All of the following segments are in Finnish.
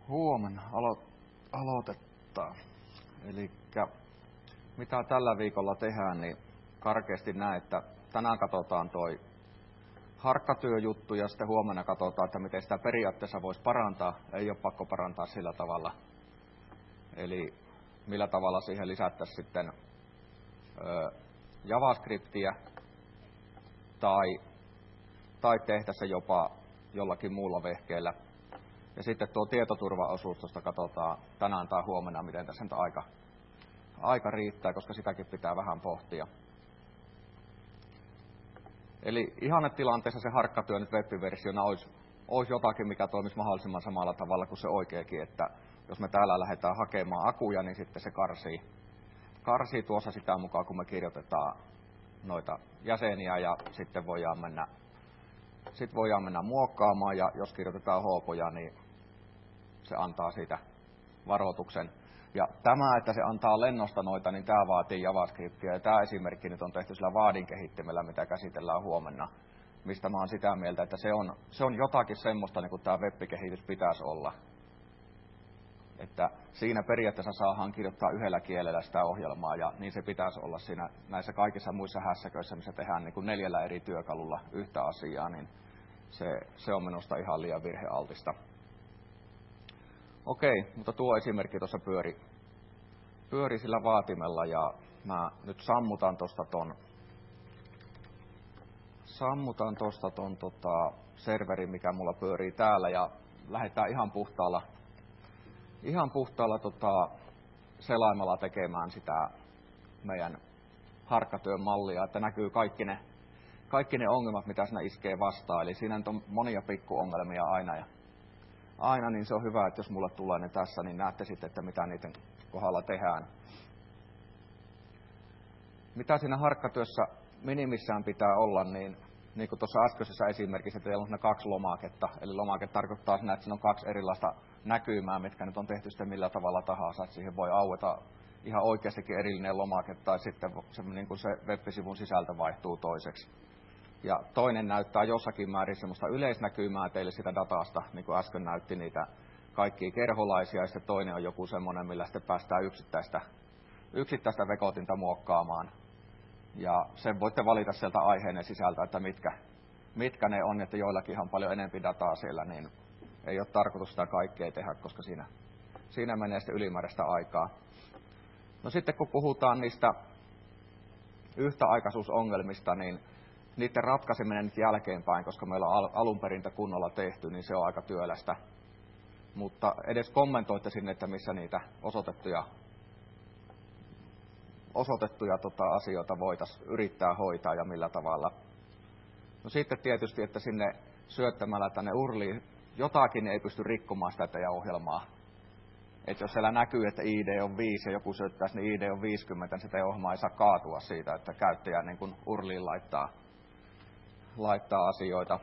Huomenna aloitetaan. Elikkä mitä tällä viikolla tehdään, niin karkeasti näen, että tänään katsotaan toi harkkatyöjuttu ja sitten huomenna katsotaan, että miten sitä periaatteessa voisi parantaa. Ei ole pakko parantaa sillä tavalla. Eli millä tavalla siihen lisättäisiin sitten JavaScriptiä tai tehtäisiin se jopa jollakin muulla vehkeellä. Ja sitten tuo tietoturvaosuus tuosta katsotaan tänään tai huomenna, miten tässä nyt aika riittää, koska sitäkin pitää vähän pohtia. Eli ihannetilanteessa se harkkatyö nyt web-versiona olisi jotakin, mikä toimisi mahdollisimman samalla tavalla kuin se oikeakin, että jos me täällä lähdetään hakemaan akuja, niin sitten se karsii tuossa sitä mukaan, kun me kirjoitetaan noita jäseniä ja sitten voidaan mennä muokkaamaan ja jos kirjoitetaan hoopoja, niin se antaa siitä varoituksen. Ja tämä, että se antaa lennosta noita, niin tämä vaatii JavaScriptia. Ja tämä esimerkki nyt on tehty sillä Vaadin kehittimellä, mitä käsitellään huomenna, mistä mä oon sitä mieltä, että se on jotakin semmoista, niin kuin tämä web-kehitys pitäisi olla. Että siinä periaatteessa saadaan kirjoittaa yhdellä kielellä sitä ohjelmaa, ja niin se pitäisi olla siinä näissä kaikissa muissa hässäköissä, missä tehdään niin kuin 4 eri työkalulla yhtä asiaa, niin se on minusta ihan liian virhealtista. Okei, mutta tuo esimerkki tuossa pyöri sillä vaatimella ja mä nyt sammutan tuosta ton serverin, mikä mulla pyörii täällä ja lähdetään ihan puhtaalla selaimella tekemään sitä meidän harkkatyön mallia, että näkyy kaikki ne ongelmat, mitä siinä iskee vastaan. Eli siinä on monia pikkuongelmia aina, niin se on hyvä, että jos mulle tulee ne tässä, niin näette sitten, että mitä niiden kohdalla tehdään. Mitä siinä harkkatyössä minimissään pitää olla, niin kuin tuossa äskeisessä esimerkissä, että teillä on 2 lomaketta. Eli lomake tarkoittaa siinä, että siinä on 2 erilaista näkymää, mitkä nyt on tehty sitten millä tavalla tahansa. Että siihen voi aueta ihan oikeastikin erillinen lomake, tai sitten se web-sivun sisältö vaihtuu toiseksi. Ja toinen näyttää jossakin määrin semmoista yleisnäkymää teille sitä datasta, niin kuin äsken näytti niitä kaikkia kerholaisia, ja sitten toinen on joku semmoinen, millä sitten päästään yksittäistä vekotinta muokkaamaan. Ja sen voitte valita sieltä aiheiden sisältä, että mitkä ne on, että joillakin on paljon enemmän dataa siellä, niin ei ole tarkoitus sitä kaikkea tehdä, koska siinä menee sitten ylimääräistä aikaa. No sitten kun puhutaan niistä yhtäaikaisuusongelmista, niin niiden ratkaiseminen nyt jälkeenpäin, koska meillä on alun perin kunnolla tehty, niin se on aika työlästä. Mutta edes kommentoitte sinne, että missä niitä osoitettuja asioita voitaisiin yrittää hoitaa ja millä tavalla. No sitten tietysti, että sinne syöttämällä tänne URLiin jotakin ei pysty rikkomaan sitä teidän ohjelmaa. Että jos siellä näkyy, että ID on 5 ja joku syöttää sinne ID on 50, niin sitä ohjelmaa ei saa kaatua siitä, että käyttäjä niin kuin URLiin laittaa asioita.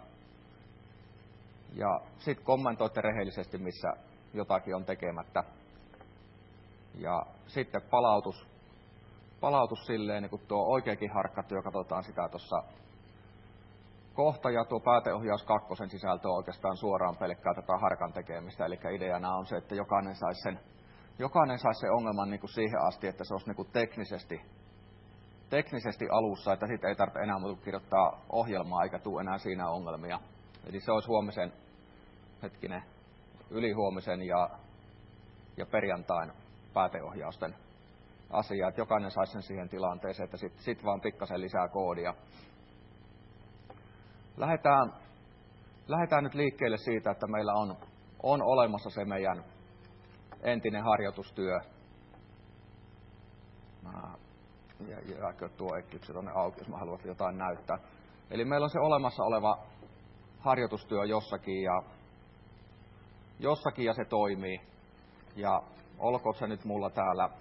Ja sitten kommentoitte rehellisesti, missä jotakin on tekemättä. Ja sitten palautus silleen, niin kuin tuo oikeakin harkkatyö, katsotaan sitä tuossa kohta, ja tuo pääteohjaus 2 sisältö on oikeastaan suoraan pelkkää tätä harkan tekemistä. Eli ideana on se, että jokainen saisi sen ongelman niin kuin siihen asti, että se olisi niin kuin teknisesti alussa, että siitä ei tarvitse enää kirjoittaa ohjelmaa eikä tule enää siinä ongelmia. Eli se olisi ylihuomisen ja perjantain pääteohjausten asia, että jokainen saisi sen siihen tilanteeseen, että sit vaan pikkasen lisää koodia. Lähdetään nyt liikkeelle siitä, että meillä on olemassa se meidän entinen harjoitustyö. Jääkö tuo Eclipse tuonne auki, jos mä haluan jotain näyttää. Eli meillä on se olemassa oleva harjoitustyö jossakin ja se toimii. Ja olkoon se nyt mulla täällä,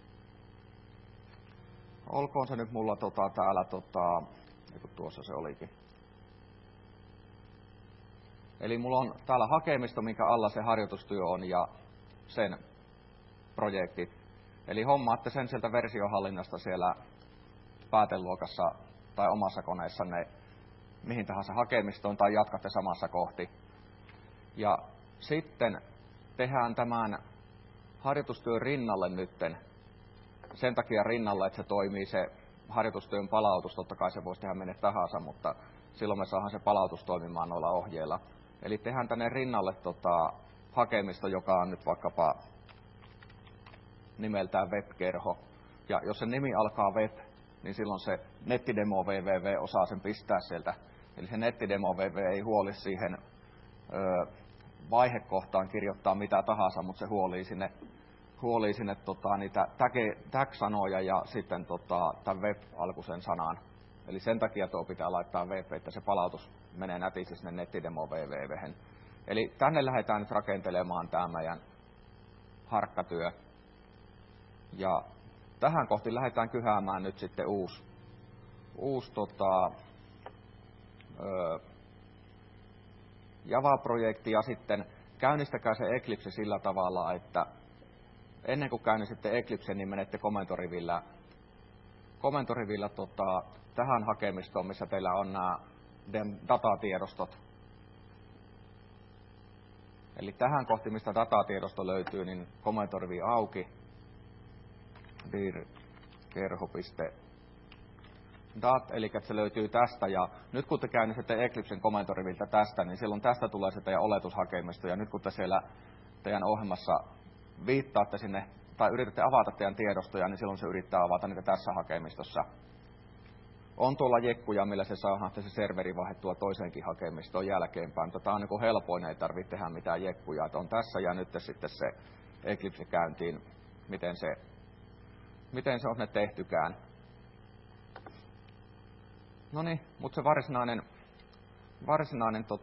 kun tuossa se olikin. Eli mulla on täällä hakemisto, minkä alla se harjoitustyö on ja sen projektit. Eli hommaatte sen sieltä versiohallinnasta siellä pääteluokassa tai omassa koneessanne mihin tahansa hakemistoon tai jatkatte samassa kohti. Ja sitten tehdään tämän harjoitustyön rinnalle nytten. Sen takia rinnalla, että se toimii se harjoitustyön palautus. Totta kai se voisi tehdä minne tahansa, mutta silloin me saadaan se palautus toimimaan noilla ohjeilla. Eli tehdään tänne rinnalle hakemisto, joka on nyt vaikkapa nimeltään web-kerho. Ja jos se nimi alkaa web, niin silloin se nettidemo www osaa sen pistää sieltä. Eli se nettidemo www ei huoli siihen vaihekohtaan kirjoittaa mitä tahansa, mutta se huolii sinne niitä tag-sanoja ja sitten tämän web-alkuisen sanan. Eli sen takia tuo pitää laittaa web, että se palautus menee nätisti sinne nettidemo www:hen. Eli tänne lähdetään nyt rakentelemaan tämä meidän harkkatyö. Ja tähän kohti lähdetään kyhäämään nyt sitten uusi Java-projekti ja sitten käynnistäkää se Eclipse sillä tavalla, että ennen kuin käynnistätte Eclipse, niin menette komentorivillä tähän hakemistoon, missä teillä on nämä datatiedostot. Eli tähän kohti, mistä datatiedosto löytyy, niin komentorivi auki. dir kerho.dat, eli se löytyy tästä. Ja nyt kun te käynnistätte Eclipsen komentoriviltä tästä, niin silloin tästä tulee se teidän oletushakemisto. Ja nyt kun te siellä teidän ohjelmassa viittaatte sinne, tai yritätte avata teidän tiedostoja, niin silloin se yrittää avata niitä tässä hakemistossa. On tuolla jekkuja, millä se saa se serveri vaihdettua toiseenkin hakemistoon jälkeenpäin. Tämä on niin helpoin, ei tarvitse tehdä mitään jekkuja. Että on tässä ja nyt sitten se Eclipse käyntiin, miten se on ne tehtykään. No niin, mutta se varsinainen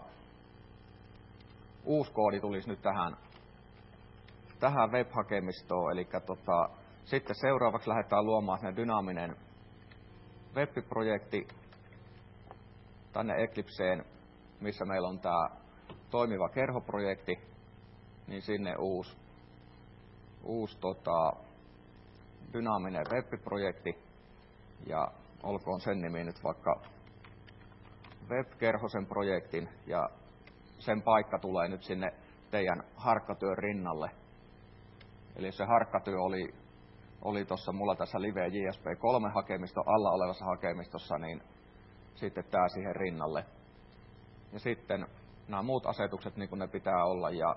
uusi koodi tulisi nyt tähän web-hakemistoon. Eli sitten seuraavaksi lähdetään luomaan sinne dynaaminen web-projekti tänne Eclipseen, missä meillä on tämä toimiva kerhoprojekti, niin sinne uusi dynaaminen web-projekti, ja olkoon sen nimi nyt vaikka web-kerhosen projektin, ja sen paikka tulee nyt sinne teidän harkkatyön rinnalle. Eli se harkkatyö oli tuossa mulla tässä Live JSP3 hakemisto alla olevassa hakemistossa, niin sitten tämä siihen rinnalle. Ja sitten nämä muut asetukset niin kuin ne pitää olla, ja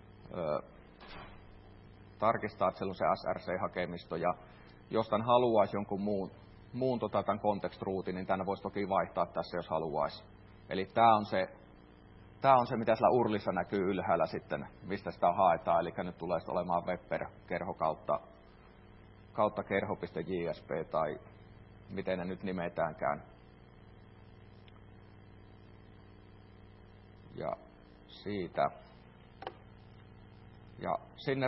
tarkistaa, että siellä on se SRC-hakemisto, ja jos tämän haluaisi jonkun muun tämän context-ruutin, niin tänne voisi toki vaihtaa tässä, jos haluaisi. Eli tämä on se, mitä siellä URLissa näkyy ylhäällä sitten, mistä sitä haetaan. Eli nyt tulee olemaan web-kerho kautta kerho.jsp tai miten ne nyt nimetäänkään. Ja siitä. Ja sinne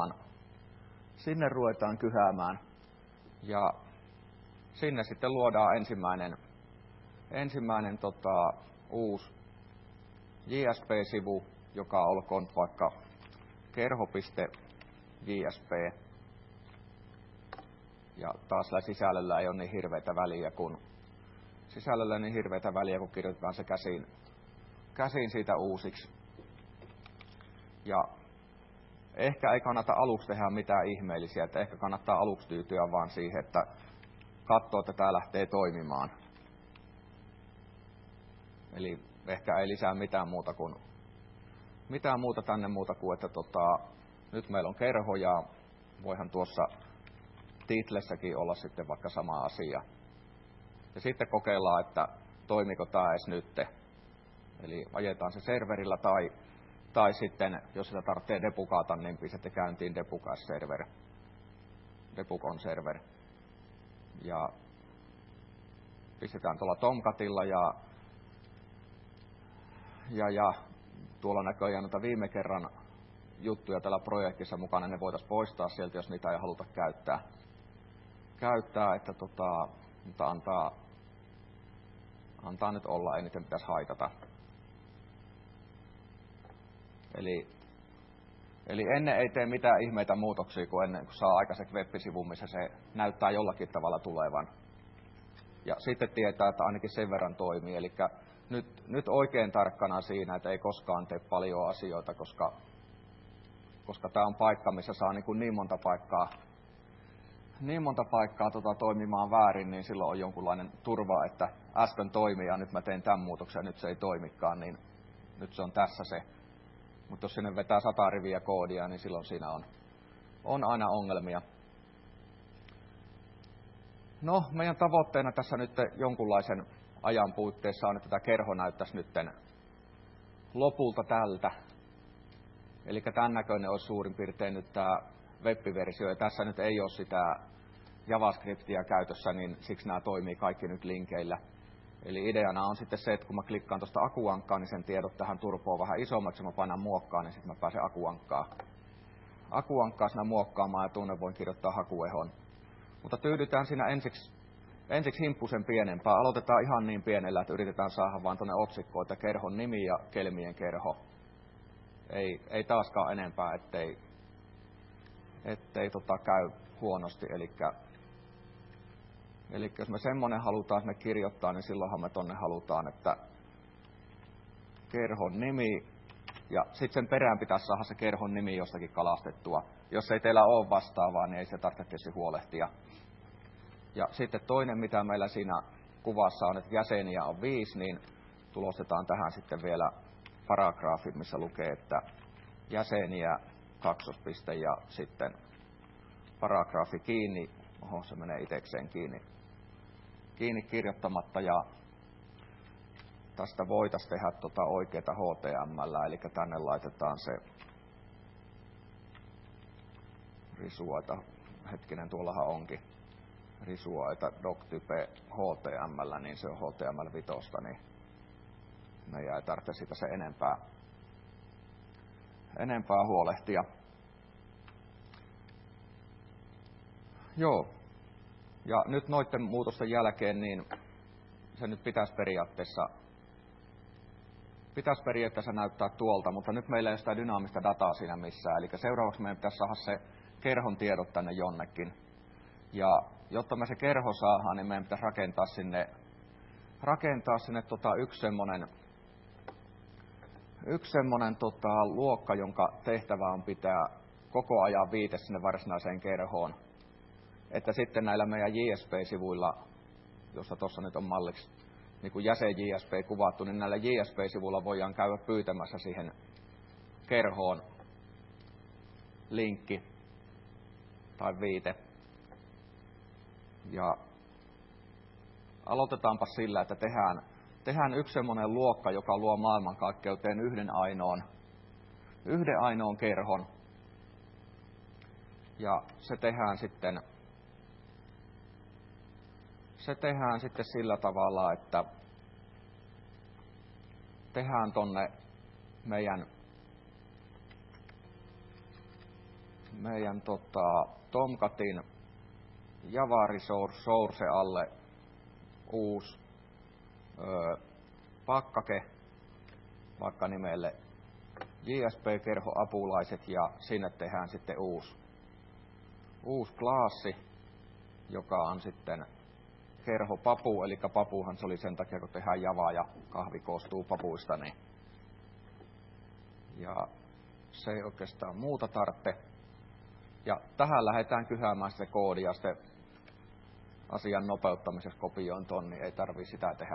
ruvetaan kyhäämään. Ja sinne sitten luodaan ensimmäinen uusi JSP-sivu, joka olkoon vaikka kerho.jsp. Ja taas sisällöllä ei ole niin hirveätä väliä, kun kirjoitetaan se käsin siitä uusiksi. Ja ehkä ei kannata aluksi tehdä mitään ihmeellisiä, että ehkä kannattaa aluksi tyytyä vaan siihen, että katsoo, että tämä lähtee toimimaan. Eli ehkä ei lisää mitään muuta tänne muuta kuin, että nyt meillä on kerho ja voihan tuossa titlessäkin olla sitten vaikka sama asia. Ja sitten kokeillaan, että toimiko tämä edes nyt. Eli ajetaan se serverillä tai sitten, jos sitä tarvitsee debugata, niin pistätte käyntiin debug on server. Ja pistetään tuolla Tomcatilla ja tuolla näköjään noita viime kerran juttuja tällä projektissa mukana, ne voitaisiin poistaa sieltä, jos niitä ei haluta käyttää, että mutta antaa nyt olla, ei niitä pitäisi haitata. Eli ennen ei tee mitään ihmeitä muutoksia, kuin ennen kuin saa aikaiseksi web-sivun, missä se näyttää jollakin tavalla tulevan. Ja sitten tietää, että ainakin sen verran toimii. Eli nyt oikein tarkkana siinä, että ei koskaan tee paljon asioita, koska koska tämä on paikka, missä saa niin monta paikkaa toimimaan väärin, niin silloin on jonkunlainen turva, että äsken toimii ja nyt mä teen tämän muutoksen ja nyt se ei toimikaan, niin nyt se on tässä se. Mutta jos sinne vetää 100 riviä koodia, niin silloin siinä on aina ongelmia. No, meidän tavoitteena tässä nyt jonkunlaisen ajan puitteissa on, että tämä kerho näyttäisi nyt lopulta tältä. Eli tämän näköinen olisi suurin piirtein nyt tämä web-versio, ja tässä nyt ei ole sitä JavaScriptia käytössä, niin siksi nämä toimii kaikki nyt linkeillä. Eli ideana on sitten se, että kun mä klikkaan tuosta akuankkaan, niin sen tiedot tähän turpoon vähän isommaksi, mä painan muokkaan, niin sitten mä pääsen akuankkaa siinä muokkaamaan, ja tuonne voin kirjoittaa hakuehon. Mutta tyydytään siinä ensiksi himppusen pienempää. Aloitetaan ihan niin pienellä, että yritetään saada vaan tuonne otsikkoon, että kerhon nimi ja kelmien kerho. Ei taaskaan enempää, ettei käy huonosti. Eli jos me semmoinen halutaan sinne kirjoittaa, niin silloinhan me tonne halutaan, että kerhon nimi, ja sitten sen perään pitäisi saada se kerhon nimi jostakin kalastettua. Jos ei teillä ole vastaavaa, niin ei se tarvitse tietysti huolehtia. Ja sitten toinen, mitä meillä siinä kuvassa on, että jäseniä on 5, niin tulostetaan tähän sitten vielä paragraafi, missä lukee, että jäseniä 2. ja sitten paragraafi kiinni. Oho, se menee itsekseen kiinni kirjoittamatta, ja tästä voitaisiin tehdä oikeata HTML, eli tänne laitetaan se risuaita, hetkinen, tuollahan onkin risuaita doctype HTML, niin se on HTML5, niin meidän ei tarvitse siitä se enempää huolehtia. Joo, ja nyt noiden muutosten jälkeen, niin se nyt pitäisi periaatteessa näyttää tuolta, mutta nyt meillä ei ole sitä dynaamista dataa siinä missään, eli seuraavaksi meidän pitäisi saada se kerhon tiedot tänne jonnekin. Ja jotta me se kerho saadaan, niin meidän pitäisi rakentaa sinne yksi semmoinen luokka, jonka tehtävä on pitää koko ajan viite sinne varsinaiseen kerhoon. Että sitten näillä meidän JSP-sivuilla, jossa tuossa nyt on malliksi niin kuin jäsen JSP kuvattu, niin näillä JSP-sivuilla voidaan käydä pyytämässä siihen kerhoon linkki tai viite. Ja aloitetaanpa sillä, että tehdään yksi semmoinen luokka, joka luo maailmankaikkeuteen yhden ainoan kerhon. Ja se tehdään sitten sillä tavalla, että tehdään tonne meidän Tomcatin Java Resource Source alle uusi pakkake, vaikka nimelle JSP-kerhoapulaiset, ja sinne tehdään sitten uusi klaassi, joka on sitten kerho papu, eli papuhan se oli sen takia, kun tehdään javaa ja kahvi koostuu papuista, niin ja se ei oikeastaan muuta tarvitse. Ja tähän lähdetään kyhäämään se koodi, ja sitten asian nopeuttamisessa kopiointoon, niin ei tarvitse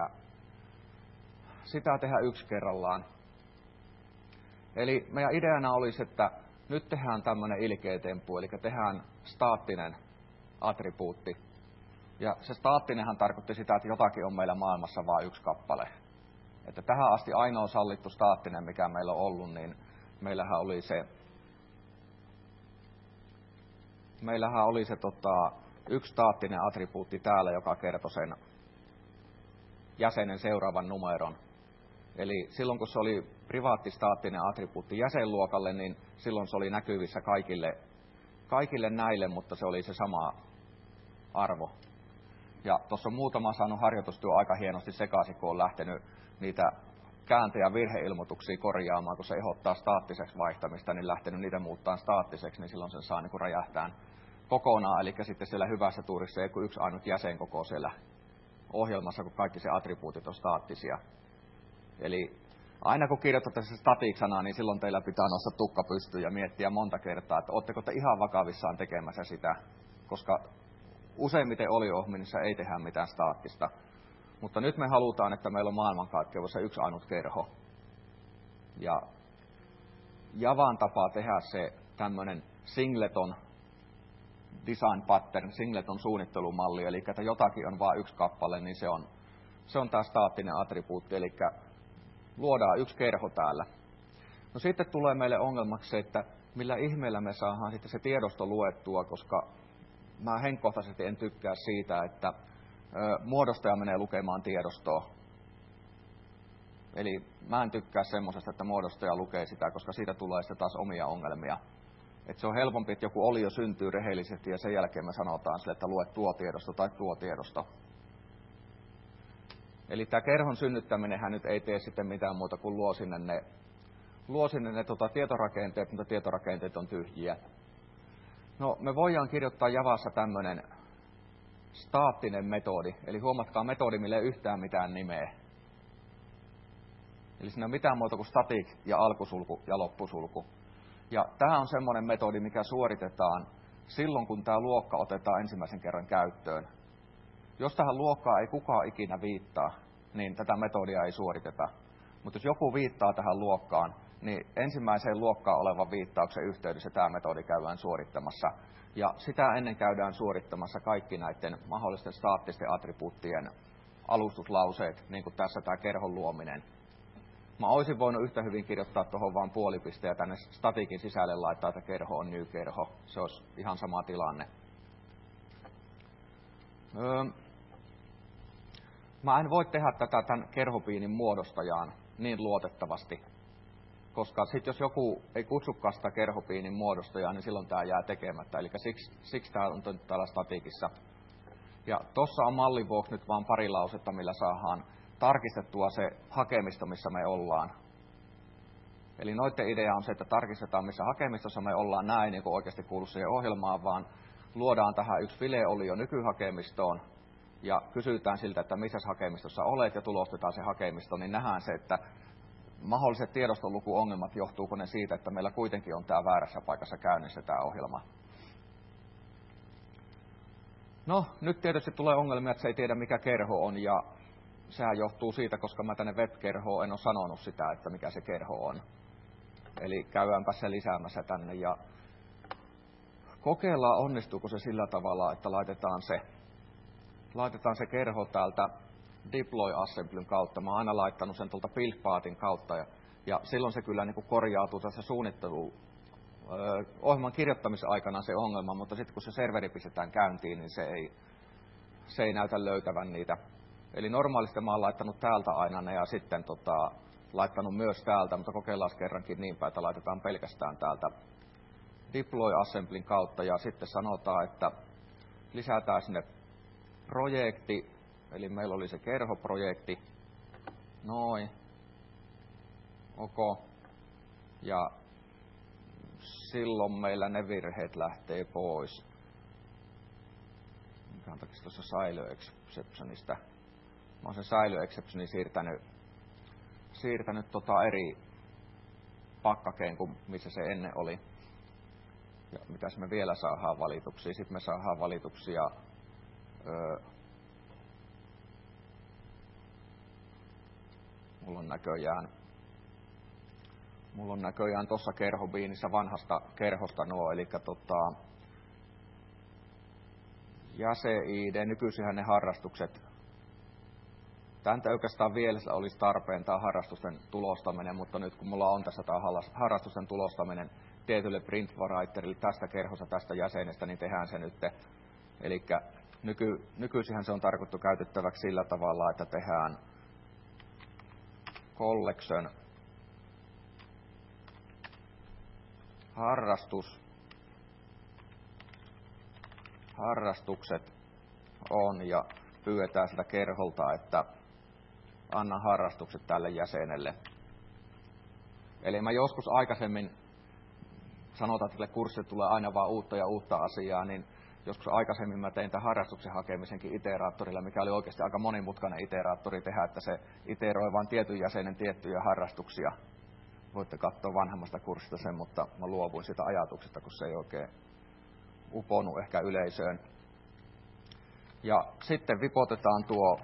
sitä tehdä yksi kerrallaan. Eli meidän ideana olisi, että nyt tehdään tämmöinen ilkeä temppu, eli tehdään staattinen attribuutti. Ja se staattinenhan tarkoitti sitä, että jotakin on meillä maailmassa vain yksi kappale. Että tähän asti ainoa sallittu staattinen, mikä meillä on ollut, niin meillähän oli se yksi staattinen attribuutti täällä, joka kertoi sen jäsenen seuraavan numeron. Eli silloin kun se oli privaattistaattinen attribuutti jäsenluokalle, niin silloin se oli näkyvissä kaikille näille, mutta se oli se sama arvo. Ja tuossa on muutama saanut harjoitustyö aika hienosti sekaisin, kun on lähtenyt niitä käänte- ja virheilmoituksia korjaamaan, kun se ehdottaa staattiseksi vaihtamista, niin lähtenyt niitä muuttaa staattiseksi, niin silloin sen saa niin räjähtää kokonaan. Eli sitten siellä hyvässä tuurissa ei kuin yksi ainut jäsen koko siellä ohjelmassa, kun kaikki se attribuutit on staattisia. Eli aina kun kirjoitatte se static-sanaa, niin silloin teillä pitää nostaa tukka pystyyn ja miettiä monta kertaa, että ootteko te ihan vakavissaan tekemässä sitä, koska useimmiten oliohjelmissa ei tehdä mitään staattista. Mutta nyt me halutaan, että meillä on maailmankaikkeudessa yksi ainut kerho. Ja Javan tapaa tehdä se tämmöinen singleton design pattern, singleton suunnittelumalli, eli että jotakin on vain yksi kappale, niin se on tämä staattinen attribuutti, eli luodaan yksi kerho täällä. No sitten tulee meille ongelmaksi se, että millä ihmeellä me saadaan sitten se tiedosto luettua, koska mä henkkohtaisesti en tykkää siitä, että muodostaja menee lukemaan tiedostoa. Eli mä en tykkää semmoisesta, että muodostaja lukee sitä, koska siitä tulee sitten taas omia ongelmia. Et se on helpompi, että joku olio syntyy rehellisesti ja sen jälkeen me sanotaan sille, että lue tuo tiedosto tai tuo tiedosto. Eli tämä kerhon synnyttäminenhän nyt ei tee sitten mitään muuta kuin luo sinne ne tietorakenteet, mutta tietorakenteet on tyhjiä. No, me voidaan kirjoittaa Javassa tämmöinen staattinen metodi, eli huomatkaa metodi, millä ei yhtään mitään nimeä. Eli siinä ei ole mitään muuta kuin static ja alkusulku ja loppusulku. Ja tämä on semmoinen metodi, mikä suoritetaan silloin, kun tämä luokka otetaan ensimmäisen kerran käyttöön. Jos tähän luokkaan ei kukaan ikinä viittaa, niin tätä metodia ei suoriteta. Mutta jos joku viittaa tähän luokkaan, niin ensimmäiseen luokkaan olevan viittauksen yhteydessä tämä metodi käydään suorittamassa. Ja sitä ennen käydään suorittamassa kaikki näiden mahdollisten staattisten attribuuttien alustuslauseet, niin kuin tässä tämä kerhon luominen. Mä olisin voinut yhtä hyvin kirjoittaa tuohon vaan puolipiste ja tänne statikin sisälle laittaa, että kerho on new-kerho. Se olisi ihan sama tilanne. Mä en voi tehdä tätä tämän kerhopiinin muodostajaan niin luotettavasti, koska sitten jos joku ei kutsukaan sitä kerhopiinin muodostajaa, niin silloin tämä jää tekemättä. Eli siksi tämä on täällä statikissa. Ja tuossa on mallin vuoksi nyt vaan pari lausetta, millä saadaan tarkistettua se hakemisto, missä me ollaan. Eli noiden idea on se, että tarkistetaan, missä hakemistossa me ollaan näin, niin kuin oikeasti kuulu siihen ohjelmaan, vaan luodaan tähän yksi fileolio nykyhakemistoon ja kysytään siltä, että missä hakemistossa olet ja tulostetaan se hakemisto, niin nähdään se, että mahdolliset tiedostolukuongelmat johtuuko ne siitä, että meillä kuitenkin on tämä väärässä paikassa käynnissä tämä ohjelma. No, nyt tietysti tulee ongelmia, että se ei tiedä mikä kerho on ja sehän johtuu siitä, koska mä tänne web-kerhoon en ole sanonut sitä, että mikä se kerho on. Eli käydäänpä se lisäämässä tänne ja kokeillaan, onnistuuko se sillä tavalla, että laitetaan se kerho täältä deploy assemblyn kautta. Mä oon aina laittanut sen tuolta build pathin kautta ja silloin se kyllä niin kuin korjautuu tässä ohjelman kirjoittamisaikana se ongelma, mutta sitten kun se serveri pistetään käyntiin, niin se ei näytä löytävän niitä. Eli normaalisti mä oon laittanut täältä aina ne ja sitten laittanut myös täältä, mutta kokeillaan kerrankin niin päin, että laitetaan pelkästään täältä deploy assemblyn kautta ja sitten sanotaan, että lisätään sinne projekti, eli meillä oli se kerhoprojekti, noin, ok, ja silloin meillä ne virheet lähtee pois. Mikä takia tuossa silo exceptionista. Mä oon sen silo exceptionin siirtänyt eri pakkakeen kuin missä se ennen oli. Ja mitäs me vielä saadaan valituksia? Sitten me saadaan valituksia mulla on näköjään tuossa kerhobiinissä vanhasta kerhosta nuo, eli jäse-ID, nykyisinhän ne harrastukset. Tämä oikeastaan vielä olisi tarpeen, tämä harrastusten tulostaminen, mutta nyt kun mulla on tässä tämä harrastusten tulostaminen tietylle print-varietterille tästä kerhosta, tästä jäsenestä, niin tehdään se nyt. Eli nykyisinhän se on tarkoitettu käytettäväksi sillä tavalla, että tehdään collection harrastukset on ja pyydetään sitä kerholta, että anna harrastukset tälle jäsenelle. Eli mä joskus aikaisemmin sanotaan, että kurssille tulee aina vaan uutta ja uutta asiaa, niin joskus aikaisemmin mä tein tämän harrastuksen hakemisenkin iteraattorilla, mikä oli oikeasti aika monimutkainen iteraattori tehdä, että se iteroi vain tietyn jäsenen tiettyjä harrastuksia. Voitte katsoa vanhemmasta kurssista sen, mutta mä luovuin siitä ajatuksesta, kun se ei oikein uponut ehkä yleisöön. Ja sitten vipotetaan tuo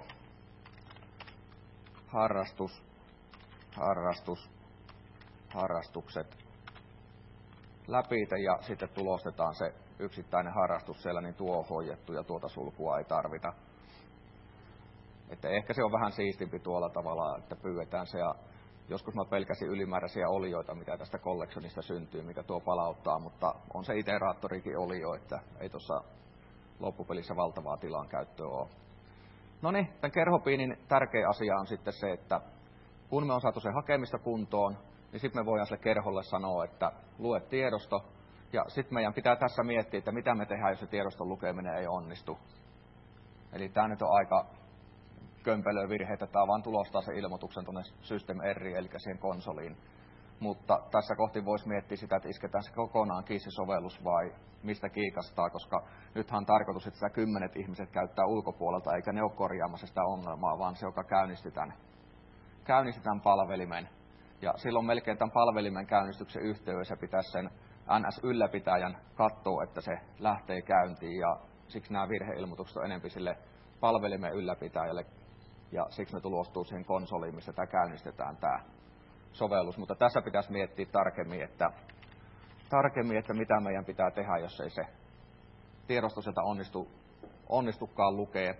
harrastukset läpi ja sitten tulostetaan se yksittäinen harrastus siellä, niin tuo on hoidettu ja tuota sulkua ei tarvita. Että ehkä se on vähän siistimpi tuolla tavalla, että pyydetään se. Ja joskus mä pelkäsin ylimääräisiä olioita, mitä tästä collectionista syntyy, mikä tuo palauttaa, mutta on se iteraattorikin olio, että ei tuossa loppupelissä valtavaa tilan käyttöä ole. No niin, tämän kerhopiinin tärkeä asia on sitten se, että kun me on saatu se hakemista kuntoon, niin sitten me voidaan sille kerholle sanoa, että lue tiedosto. Ja sitten meidän pitää tässä miettiä, että mitä me tehdään, jos se tiedoston lukeminen ei onnistu. Eli tämä nyt on aika kömpelöä virheitä. Tämä vaan tulostaa se ilmoituksen tuonne System R, eli siihen konsoliin. Mutta tässä kohti voisi miettiä sitä, että isketään se kokonaan kiinni se sovellus vai mistä kiikastaa, koska nythän on tarkoitus, että sitä 10 ihmiset käyttää ulkopuolelta, eikä ne ole korjaamassa sitä ongelmaa, vaan se, joka käynnisti tämän palvelimen. Ja silloin melkein tämän palvelimen käynnistyksen yhteydessä pitäisi sen NS-ylläpitäjän katsoa, että se lähtee käyntiin, ja siksi nämä virheilmoitukset on enemmän sille palvelimen ylläpitäjälle, ja siksi ne tulostuu siihen konsoliin, missä tämä käynnistetään tämä sovellus. Mutta tässä pitäisi miettiä tarkemmin, että mitä meidän pitää tehdä, jos ei se tiedosto sieltä onnistukaan lukee.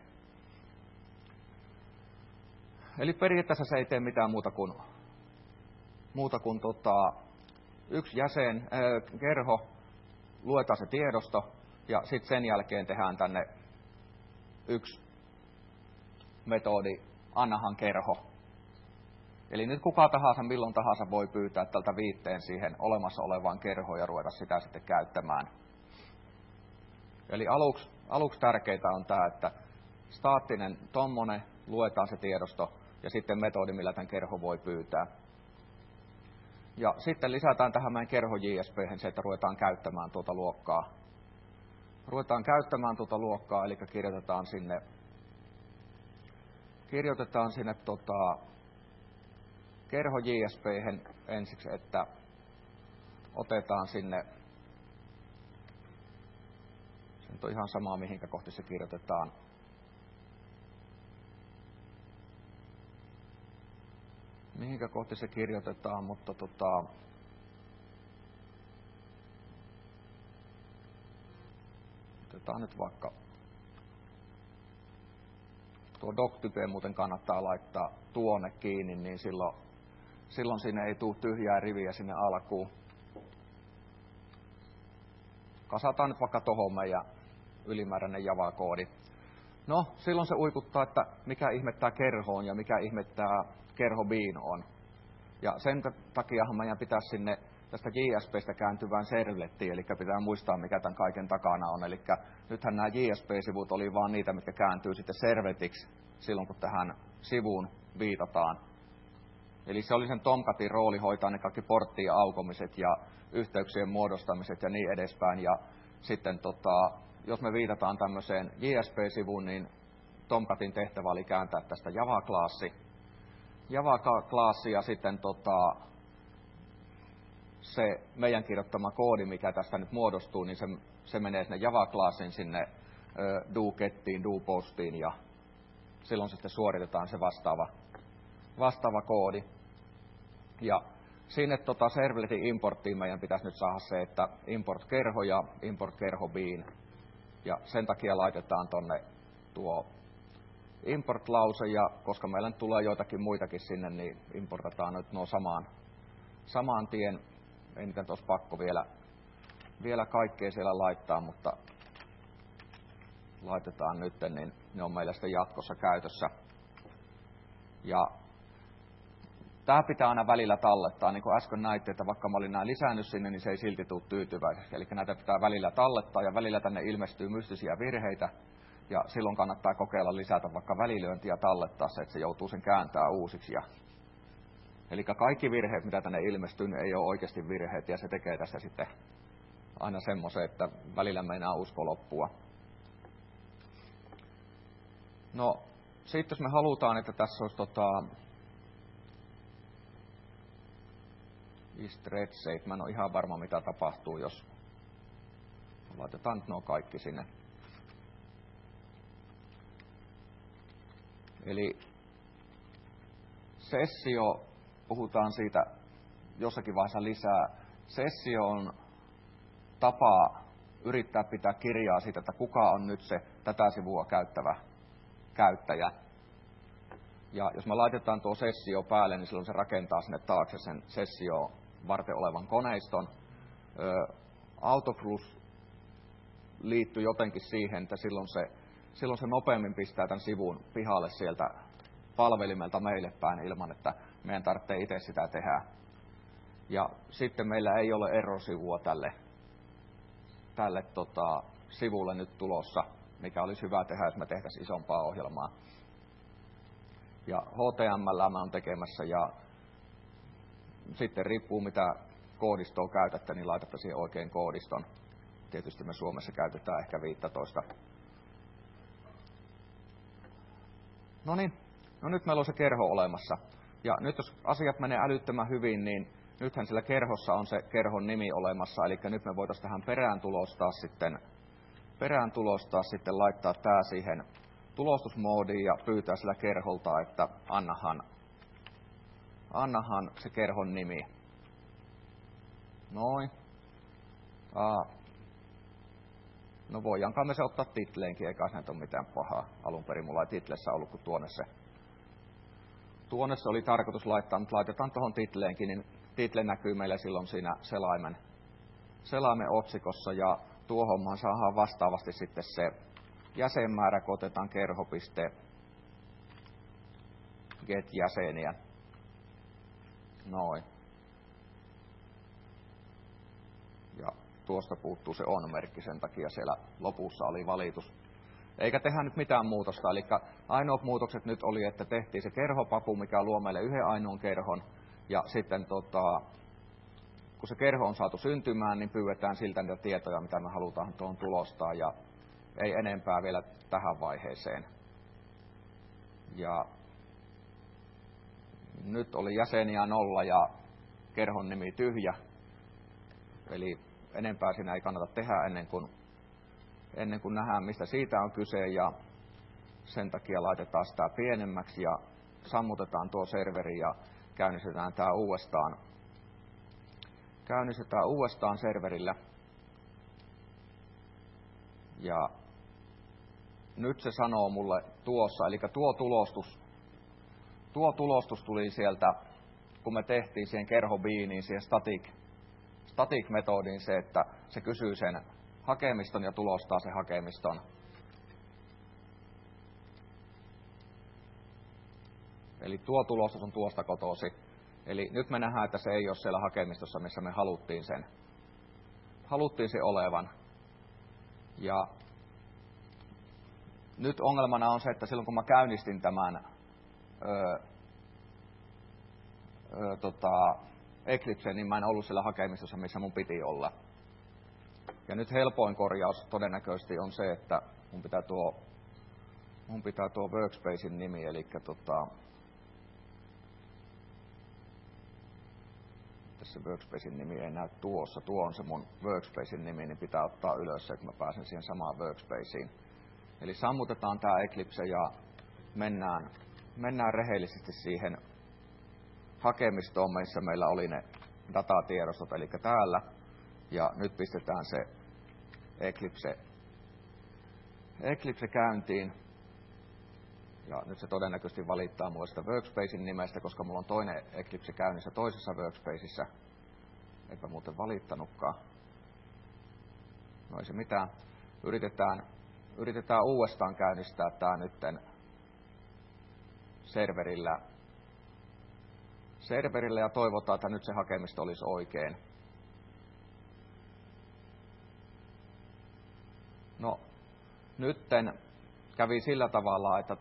Eli periaatteessa se ei tee mitään muuta kuin yksi kerho, luetaan se tiedosto ja sitten sen jälkeen tehdään tänne yksi metodi, annahan kerho. Eli nyt kuka tahansa, milloin tahansa voi pyytää tältä viitteen siihen olemassa olevaan kerhoon ja ruveta sitä sitten käyttämään. Eli aluksi tärkeintä on tämä, että staattinen tommonen, luetaan se tiedosto ja sitten metodi, millä tämän kerho voi pyytää. Ja sitten lisätään tähän meidän kerho JSP:hen se, että ruvetaan käyttämään tuota luokkaa. Eli kirjoitetaan sinne kerho JSP:hen ensiksi, että otetaan sinne, se nyt on ihan sama mihinkä kohti se kirjoitetaan. Mutta otetaan nyt vaikka tuo doc-type muuten kannattaa laittaa tuonne kiinni, niin silloin sinne ei tule tyhjää riviä sinne alkuun. Kasataan nyt vaikka tohon meidän ylimääräinen Java-koodi. No, silloin se uikuttaa, että mikä ihme tää kerho on ja mikä ihme tää kerho bean on. Ja sen takiahan meidän pitäisi sinne tästä JSP:stä kääntyvään servlettiin, eli pitää muistaa, mikä tämän kaiken takana on. Eli nythän nämä JSP-sivut oli vaan niitä, mitkä kääntyy sitten servletiksi silloin, kun tähän sivuun viitataan. Eli se oli sen Tomcatin rooli hoitaa ne kaikki porttien aukomiset ja yhteyksien muodostamiset ja niin edespäin. Ja sitten jos me viitataan tämmöiseen JSP-sivuun, niin Tomcatin tehtävä oli kääntää tästä Java-klaassi ja sitten se meidän kirjoittama koodi, mikä tästä nyt muodostuu, niin se menee sinne Java-klaasin sinne do-gettiin, do-postiin ja silloin sitten suoritetaan se vastaava koodi. Ja sinne servletin importtiin meidän pitäisi nyt saada se, että import kerho ja import kerho bean. Ja sen takia laitetaan tonne tuo import-lause, ja koska meillä nyt tulee joitakin muitakin sinne, niin importataan nyt nuo samaan tien. Ei niitä olisi pakko vielä kaikkea siellä laittaa, mutta laitetaan nyt, niin ne on meillä sitten jatkossa käytössä. Ja tämä pitää aina välillä tallettaa, niin kuin äsken näitte, että vaikka mä olin nämä lisännyt sinne, niin se ei silti tule tyytyväiseksi. Eli näitä pitää välillä tallettaa ja välillä tänne ilmestyy mystisiä virheitä. Ja silloin kannattaa kokeilla lisätä vaikka välilyöntiä tallettaa se, että se joutuu sen kääntää uusiksi. Eli kaikki virheet, mitä tänne ilmestyy, niin ei ole oikeasti virheet, ja se tekee tästä sitten aina semmoisen, että välillä meinaa usko loppua. No, sitten jos me halutaan, että tässä olisi Istretseet, mä en ole ihan varma mitä tapahtuu, jos laitetaan nyt nuo kaikki sinne. Eli sessio, puhutaan siitä jossakin vaiheessa lisää. Sessio on tapa yrittää pitää kirjaa siitä, että kuka on nyt se tätä sivua käyttävä käyttäjä. Ja jos me laitetaan tuo sessio päälle, niin silloin se rakentaa sinne taakse sen sessio varten olevan koneiston. Autoflux liittyy jotenkin siihen, että silloin se nopeammin pistää tämän sivun pihalle sieltä palvelimelta meille päin ilman, että meidän tarvitsee itse sitä tehdä. Ja sitten meillä ei ole error-sivua tälle sivulle nyt tulossa, mikä olisi hyvä tehdä, jos me tehtäisiin isompaa ohjelmaa. Ja HTML mä on tekemässä ja sitten riippuu mitä koodistoa käytätte, niin laitatte siihen oikein koodiston. Tietysti me Suomessa käytetään ehkä 15. No niin, no nyt meillä on se kerho olemassa. Ja nyt jos asiat menee älyttömän hyvin, niin nythän sillä kerhossa on se kerhon nimi olemassa. Eli nyt me voitaisiin tähän perään tulostaa sitten laittaa tää siihen tulostusmoodiin ja pyytää sillä kerholta, että annahan se kerhon nimi. Noin. No voidaankaan me se ottaa titleenkin, eikä se ole mitään pahaa. Alun perin mulla ei titlessä ollut, kun tuonne se oli tarkoitus laittaa, mutta laitetaan tuohon titleenkin, niin title näkyy meillä silloin siinä selaimen otsikossa, ja tuohonhan saadaan vastaavasti sitten se jäsenmäärä, kun otetaan kerho.get jäseniä. Noin. Ja tuosta puuttuu se on-merkki, sen takia siellä lopussa oli valitus. Eikä tehdä nyt mitään muutosta, eli ainoat muutokset nyt oli, että tehtiin se kerhopapu, mikä luo meille yhden ainoan kerhon, ja sitten kun se kerho on saatu syntymään, niin pyydetään siltä niitä tietoja, mitä me halutaan tuohon tulostaa, ja ei enempää vielä tähän vaiheeseen. Ja nyt oli jäseniä 0 ja kerhon nimi tyhjä, eli enempää siinä ei kannata tehdä ennen kuin nähdään, mistä siitä on kyse, ja sen takia laitetaan sitä pienemmäksi ja sammutetaan tuo serveri ja käynnistetään tämä uudestaan serverillä. Ja nyt se sanoo mulle tuossa, eli tuo tulostus tuli sieltä, kun me tehtiin siihen kerhobiiniin, siihen static-metodiin se, että se kysyy sen hakemiston ja tulostaa sen hakemiston. Eli tuo tulostus on tuosta kotosi. Eli nyt me nähdään, että se ei ole siellä hakemistossa, missä me haluttiin se olevan. Ja nyt ongelmana on se, että silloin kun mä käynnistin tämän Eclipsen, niin mä en ollut siellä hakemistossa, missä mun piti olla. Ja nyt helpoin korjaus todennäköisesti on se, että mun pitää tuo workspacein nimi, eli tässä workspacein nimi ei näy tuossa. Tuo on se mun workspacein nimi, niin pitää ottaa ylös se, että mä pääsen siihen samaan workspaceen. Eli sammutetaan tää Eclipse ja mennään rehellisesti siihen hakemistoon, missä meillä oli ne datatiedostot, eli täällä. Ja nyt pistetään se Eclipse käyntiin. Ja nyt se todennäköisesti valittaa mulle sitä workspacein nimestä, koska mulla on toinen Eclipse käynnissä toisessa workspaceissa. Eipä muuten valittanutkaan. No ei se mitään. Yritetään uudestaan käynnistää tää nytten serverillä ja toivotaan, että nyt se hakemisto olisi oikein. No, nytten kävi sillä tavalla, että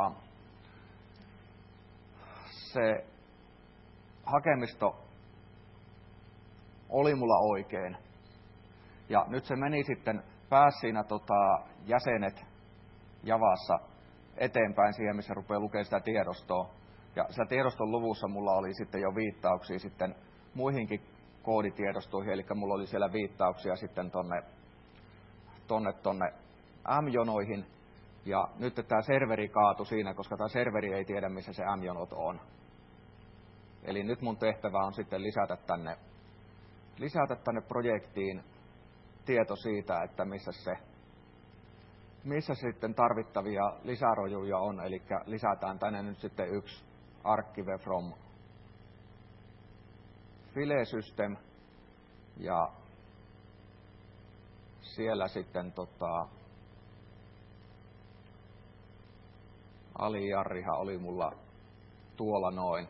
se hakemisto oli mulla oikein. Ja nyt se meni sitten pääsi siinä jäsenet Javassa eteenpäin siihen, missä rupeaa lukemaan sitä tiedostoa. Ja siellä tiedoston luvussa mulla oli sitten jo viittauksia sitten muihinkin kooditiedostoihin, eli mulla oli siellä viittauksia sitten tonne M-jonoihin. Ja nyt tämä serveri kaatui siinä, koska tämä serveri ei tiedä, missä se M-jonot on. Eli nyt mun tehtävä on sitten lisätä tänne projektiin tieto siitä, että missä sitten tarvittavia lisärojuja on. Eli lisätään tänne nyt sitten yksi archive from file system ja siellä sitten alijarrihan oli mulla tuolla noin.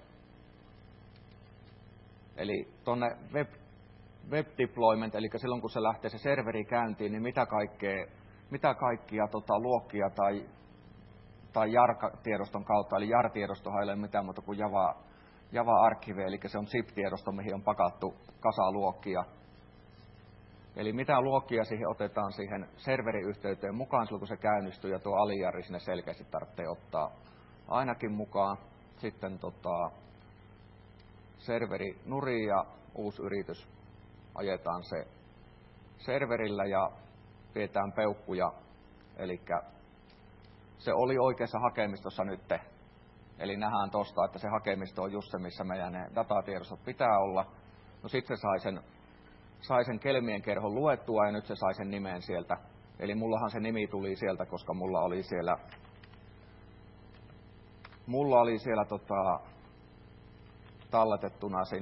Eli tonne web deployment, eli silloin kun se lähtee se serveri käyntiin, niin mitä kaikkia luokkia tai jar-tiedoston kautta, eli jar-tiedostohan ei ole mitään muuta kuin Java-archive, eli se on zip-tiedosto, mihin on pakattu kasa luokkia. Eli mitä luokkia siihen otetaan siihen serveriyhteyteen mukaan silloin, kun se käynnistyy, ja tuo alijarri sinne selkeästi tarvitsee ottaa ainakin mukaan. Sitten serveri nurin ja uusi yritys ajetaan se serverillä ja pidetään peukkuja. Eli se oli oikeassa hakemistossa nyt. Eli nähdään tuosta, että se hakemisto on just se, missä meidän ne datatiedostot pitää olla. No sitten se sai sen kelmien kerhon luettua ja nyt se sai sen nimen sieltä. Eli mullahan se nimi tuli sieltä, koska mulla oli siellä talletettuna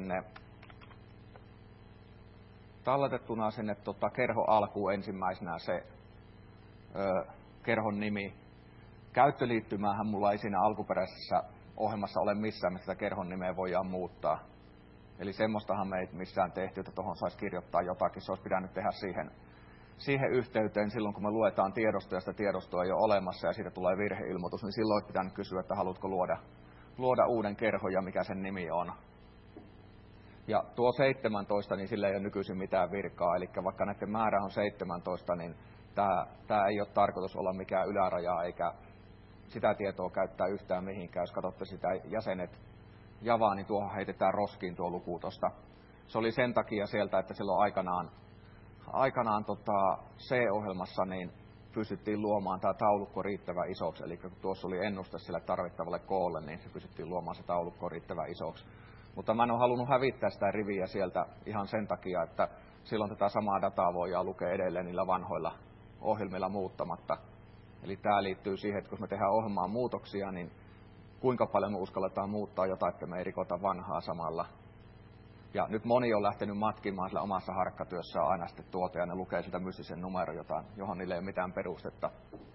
sinne kerhon alkuun ensimmäisenä se kerhon nimi. Käyttöliittymäähän mulla ei siinä alkuperäisessä ohjelmassa ole missään, missä sitä kerhon nimeä voidaan muuttaa. Eli semmoistahan me ei missään tehty, että tuohon saisi kirjoittaa jotakin. Se olisi pitänyt tehdä siihen yhteyteen silloin, kun me luetaan tiedostoa ja sitä tiedostoa ei ole olemassa ja siitä tulee virheilmoitus, niin silloin olisi pitänyt kysyä, että haluatko luoda uuden kerhon ja mikä sen nimi on. Ja tuo 17, niin sillä ei ole nykyisin mitään virkaa, eli vaikka näiden määrä on 17, niin tämä ei ole tarkoitus olla mikään yläraja, eikä sitä tietoa käyttää yhtään mihinkään. Jos katsotte sitä jäsenet Javaa, niin tuohon heitetään roskiin tuo luku tuosta. Se oli sen takia sieltä, että silloin aikanaan C-ohjelmassa niin pystyttiin luomaan tämä taulukko riittävän isoksi. Eli kun tuossa oli ennuste sille tarvittavalle koolle, niin se pystyttiin luomaan se taulukko riittävän isoksi. Mutta mä en ole halunnut hävittää sitä riviä sieltä ihan sen takia, että silloin tätä samaa dataa voidaan lukea edelleen niillä vanhoilla ohjelmilla muuttamatta. Eli tämä liittyy siihen, että kun me tehdään ohjelmaan muutoksia, niin kuinka paljon me uskalletaan muuttaa jotain, että me ei rikota vanhaa samalla. Ja nyt moni on lähtenyt matkimaan sillä omassa harkkatyössään aina sitten ja ne lukee sitä mystisen numero, johon niille ei ole mitään perustetta.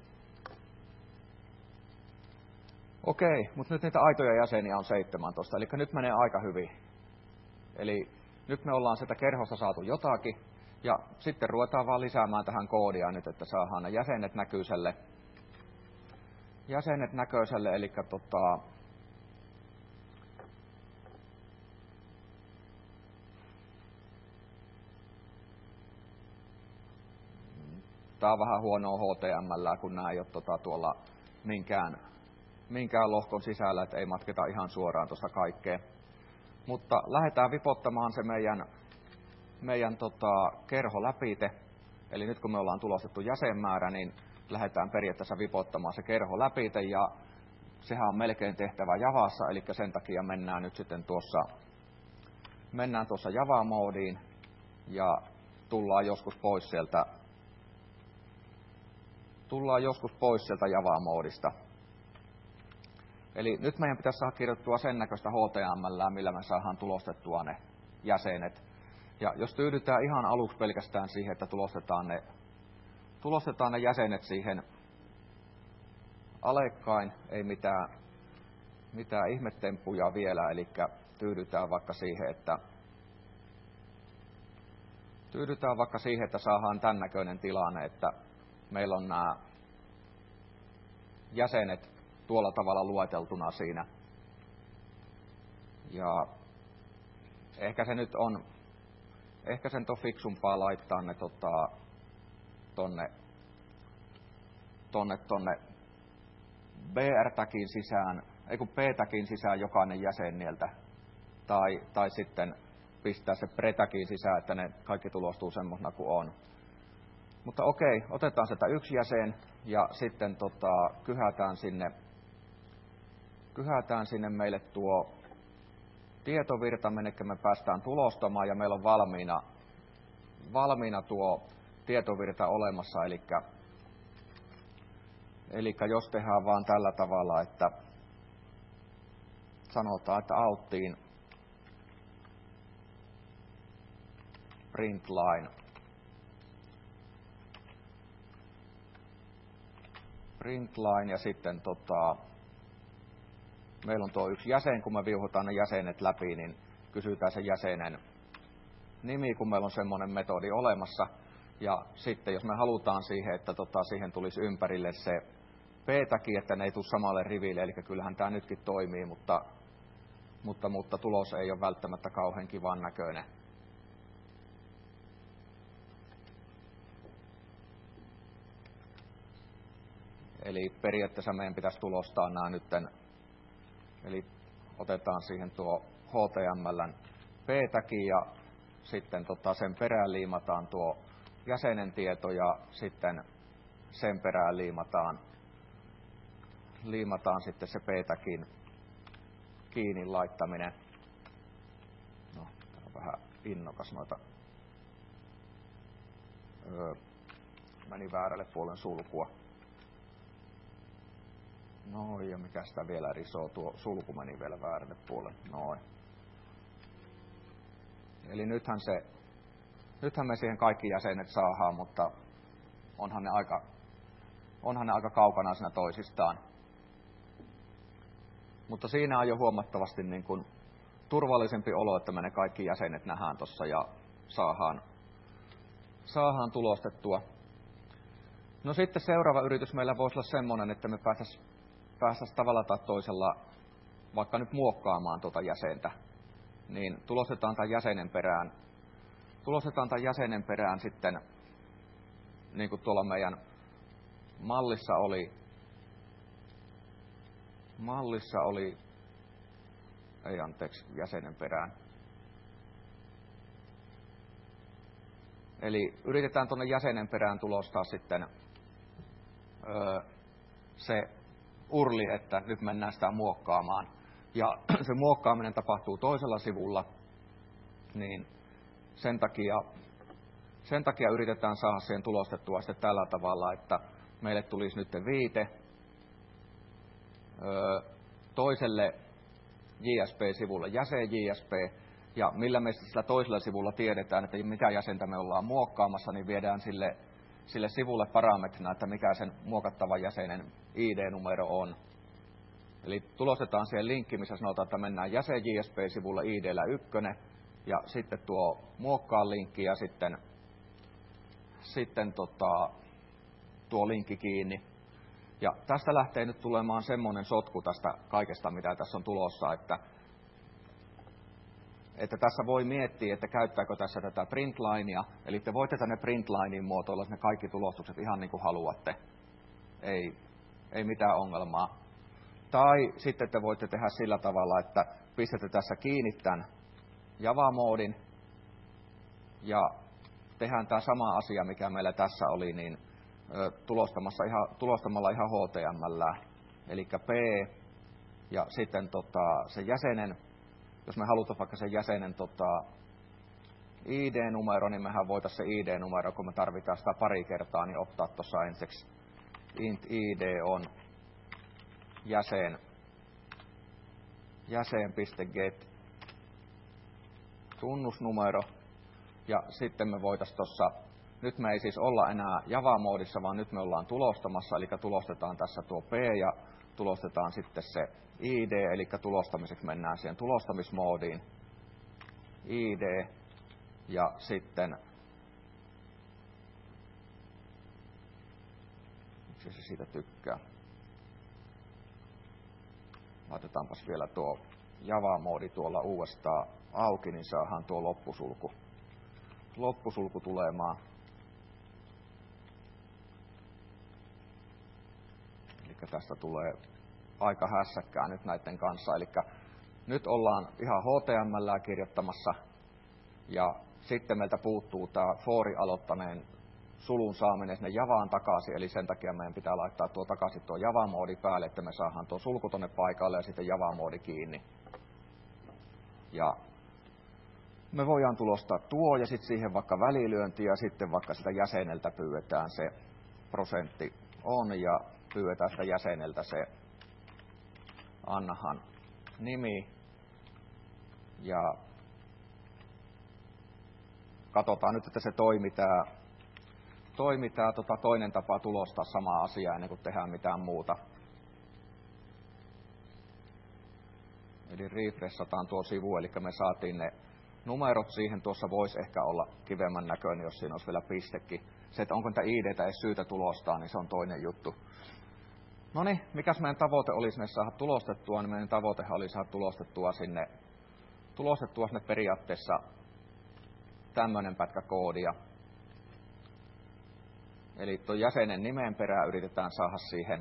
Okei, mutta nyt niitä aitoja jäseniä on 17, eli nyt menee aika hyvin. Eli nyt me ollaan sitä kerhosta saatu jotakin, ja sitten ruvetaan vaan lisäämään tähän koodia nyt, että saadaan ne jäsenet näköiselle, eli tää on vähän huonoa HTML, kun nämä ei ole tuolla minkään lohkon sisällä, että ei matketa ihan suoraan tuosta kaikkea. Mutta lähdetään vipottamaan se meidän kerho läpite. Eli nyt kun me ollaan tulostettu jäsenmäärä, niin lähdetään periaatteessa vipottamaan se kerho läpite, ja sehän on melkein tehtävä Javassa, eli sen takia mennään nyt sitten tuossa Java-moodiin ja tullaan joskus pois sieltä Java-moodista. Eli nyt meidän pitäisi saada kirjoittua sen näköistä HTML, millä me saadaan tulostettua ne jäsenet. Ja jos tyydytään ihan aluksi pelkästään siihen, että tulostetaan ne jäsenet siihen alekkain, ei mitään ihmetemppuja vielä, eli tyydytään vaikka siihen, että saadaan tämän näköinen tilanne, että meillä on nämä jäsenet tuolla tavalla lueteltuna siinä. Ja ehkä se nyt on, ehkä sen on fiksumpaa laittaa ne tonne BR-täkin sisään, P-täkin sisään jokainen jäsennieltä, tai sitten pistää se pre-täkin sisään, että ne kaikki tulostuu semmoisena kuin on. Mutta okei, otetaan sieltä yksi jäsen ja sitten kyhätään sinne meille tuo tietovirta, minne me päästään tulostamaan, ja meillä on valmiina tuo tietovirta olemassa. Eli jos tehdään vaan tällä tavalla, että sanotaan, että outtiin printline ja sitten meillä on tuo yksi jäsen, kun me viuhutaan ne jäsenet läpi, niin kysytään sen jäsenen nimi, kun meillä on semmoinen metodi olemassa. Ja sitten jos me halutaan siihen, että siihen tulisi ympärille se p-täki, että ne ei tule samalle riville, eli kyllähän tämä nytkin toimii, mutta tulos ei ole välttämättä kauhean kivan näköinen. Eli periaatteessa meidän pitäisi tulostaa nämä nytten, eli otetaan siihen tuo HTML:n p-täki ja sitten sen perään liimataan tuo jäsenen tieto ja sitten sen perään liimataan sitten se p-täkin kiinni laittaminen. No, tämä on vähän innokas noita. Meni väärälle puolen sulkua. Noin, ja mikä sitä vielä risoo, tuo sulku meni vielä väärälle puolelle. Noin. Eli nythän me siihen kaikki jäsenet saadaan, mutta onhan ne aika kaukana siinä toisistaan. Mutta siinä on jo huomattavasti niin kuin turvallisempi olo, että me ne kaikki jäsenet nähdään tuossa ja saadaan tulostettua. No sitten seuraava yritys meillä voisi olla semmoinen, että me päästäisiin tavalla tai toisella vaikka nyt muokkaamaan tuota jäsentä. Niin tulostetaan tämän jäsenen perään sitten, niin kuin tuolla meidän mallissa oli, jäsenen perään. Eli yritetään tuonne jäsenen perään tulostaa sitten se URLi, että nyt mennään sitä muokkaamaan. Ja se muokkaaminen tapahtuu toisella sivulla, niin sen takia yritetään saada siihen tulostettua sitten tällä tavalla, että meille tulisi nyt viite toiselle JSP-sivulle jäsen JSP, ja millä me sillä toisella sivulla tiedetään, että mitä jäsentä me ollaan muokkaamassa, niin viedään sille sivulle parametrina, että mikä sen muokattavan jäsenen ID-numero on. Eli tulostetaan siihen linkki, missä sanotaan, että mennään jäsen JSP-sivulle ID:llä 1, ja sitten tuo muokkaa linkki ja sitten tuo linkki kiinni. Ja tästä lähtee nyt tulemaan semmoinen sotku tästä kaikesta, mitä tässä on tulossa, että tässä voi miettiä, että käyttääkö tässä tätä printlinea, eli te voitte tänne printlinein muotoilla ne kaikki tulostukset ihan niin kuin haluatte. Ei mitään ongelmaa. Tai sitten te voitte tehdä sillä tavalla, että pistätte tässä kiinni tämän Java-moodin ja tehdään tämä sama asia, mikä meillä tässä oli, niin tulostamalla ihan HTML, eli P ja sitten sen jäsenen, jos me halutaan vaikka sen jäsenen ID-numero, niin mehän voitaisiin se ID-numero, kun me tarvitaan sitä pari kertaa, niin ottaa tuossa ensiksi int ID on jäsen.get tunnusnumero, ja sitten me voitaisiin tuossa, nyt me ei siis olla enää Java-moodissa, vaan nyt me ollaan tulostamassa, eli tulostetaan tässä tuo P ja tulostetaan sitten se ID, eli tulostamiseksi mennään siihen tulostamismoodiin, ID, ja sitten, miksi se siitä tykkää, laitetaanpas vielä tuo Java-moodi tuolla uudestaan auki, niin saadaan tuo loppusulku tulemaan. Eli tästä tulee aika hässäkkää nyt näiden kanssa. Eli nyt ollaan ihan HTML:ää kirjoittamassa ja sitten meiltä puuttuu tämä foori aloittaneen sulun saaminen sinne Javaan takaisin, eli sen takia meidän pitää laittaa takaisin tuo Java-moodi päälle, että me saadaan tuo sulku tonne paikalle ja sitten Java-moodi kiinni. Ja me voidaan tulostaa tuo ja sitten siihen vaikka välilyönti ja sitten vaikka sitä jäseneltä pyydetään se prosentti on ja pyydetään sitä jäseneltä se annahan nimi ja katsotaan nyt, että se toimii tää toinen tapa tulostaa samaa asiaa ennen kuin tehdään mitään muuta. Eli refreshataan tuo sivu, eli me saatiin ne numerot siihen. Tuossa voisi ehkä olla kivemmän näköinen, jos siinä olisi vielä pistekin. Se, että onko niitä ID:tä edes syytä tulostaa, niin se on toinen juttu. No niin, mikäs meidän tavoite olisi me saada tulostettua, niin meidän tavoitehan oli saada tulostettua sinne periaatteessa tämmöinen pätkä koodia. Eli tuon jäsenen nimen perään yritetään saada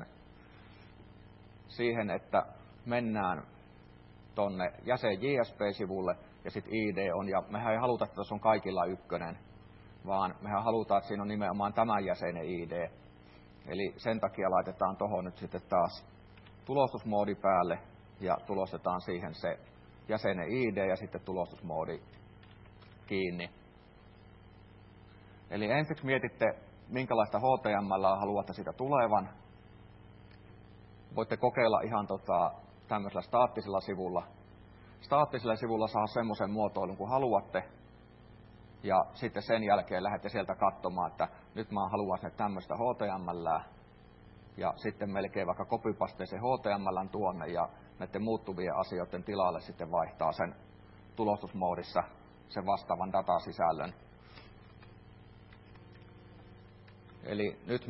siihen, että mennään tonne jäsen JSP-sivulle ja sitten ID on, ja mehän ei haluta, että tuossa on kaikilla ykkönen, vaan mehän halutaan, että siinä on nimenomaan tämän jäsenen ID. Eli sen takia laitetaan tuohon nyt sitten taas tulostusmoodi päälle ja tulostetaan siihen se jäsenen ID ja sitten tulostusmoodi kiinni. Eli ensiksi mietitte, minkälaista HTML haluatte siitä tulevan. Voitte kokeilla ihan tämmöisellä staattisella sivulla. Staattisella sivulla saa semmoisen muotoilun kuin haluatte. Ja sitten sen jälkeen lähdette sieltä katsomaan, että nyt mä haluan sinne tämmöistä HTML. Ja sitten melkein vaikka copypastee se HTML tuonne ja näiden muuttuvien asioiden tilalle sitten vaihtaa sen tulostusmoodissa sen vastaavan datasisällön. Eli nyt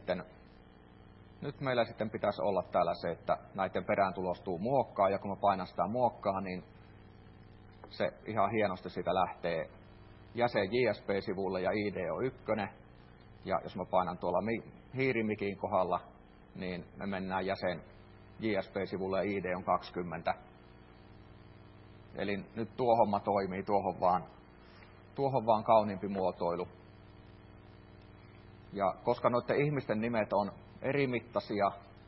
meillä sitten pitäisi olla täällä se, että näiden perään tulostuu muokkaa, ja kun mä painan sitä muokkaa, niin se ihan hienosti siitä lähtee jäsen JSP-sivulle ja ID on 1. Ja jos mä painan tuolla hiirimikin kohdalla, niin me mennään jäsen JSP-sivulle ja ID on 20. Eli nyt tuo homma toimii, tuohon vaan kauniimpi muotoilu. Ja koska noiden ihmisten nimet on erimittaisia